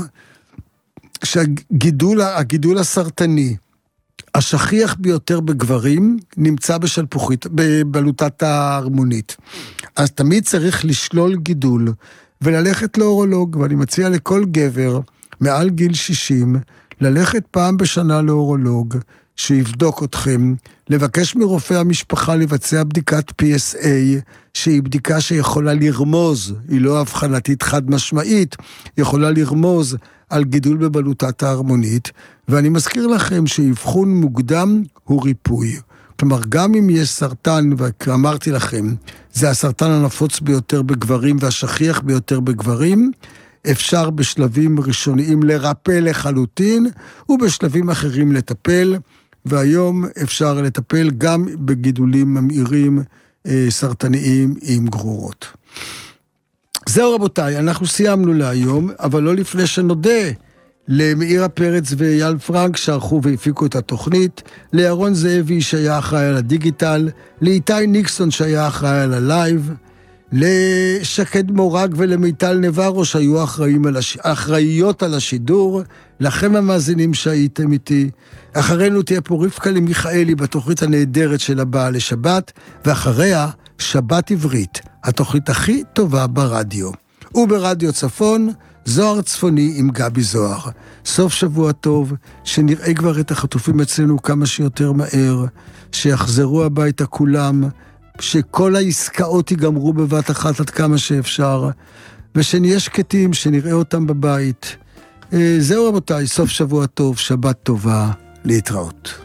Speaker 2: שהגידול הסרטני, השכיח ביותר בגברים, נמצא בשלפוחית, בבלוטת ההרמונית. אז תמיד צריך לשלול גידול, וללכת לאורולוג, ואני מציע לכל גבר, מעל גיל 60, ללכת פעם בשנה לאורולוג, שיבדוק אתכם, לבקש מרופא המשפחה לבצע בדיקת PSA, שהיא בדיקה שיכולה לרמוז, היא לא הבחנתית חד משמעית, יכולה לרמוז על גידול בבלוטת ההרמונית, ואני מזכיר לכם שאבחון מוקדם הוא ריפוי. כלומר, גם אם יש סרטן, ואמרתי לכם, זה הסרטן הנפוץ ביותר בגברים והשכיח ביותר בגברים, אפשר בשלבים ראשוניים לרפא לחלוטין, ובשלבים אחרים לטפל, והיום אפשר לטפל גם בגידולים ממאירים סרטניים עם גרורות. זהו רבותיי, אנחנו סיימנו להיום, אבל לא לפני שנודה למאירה פרץ ואייל פרנק שערכו והפיקו את התוכנית, לירון זאבי שהיה אחראי על הדיגיטל, לאיתי ניקסון שהיה אחראי על הלייב, לשקד מורג ולמיטל נברו שהיו אחראיות על השידור, לכם המאזינים שהייתם איתי. אחרינו תהיה פה רבקה למיכאלי בתוכנית הנהדרת של הבאה לשבת, ואחריה שבת עברית, התוכנית הכי טובה ברדיו. וברדיו צפון, זוהר צפוני עם גבי זוהר. סוף שבוע טוב, שנראה כבר את החטופים אצלנו כמה שיותר מהר, שיחזרו הביתה כולם, שכל העסקאות ייגמרו בבת אחת עד כמה שאפשר, ושנהיה שקטים, שנראה אותם בבית. זהו רבותיי, סוף שבוע טוב, שבת טובה, להתראות.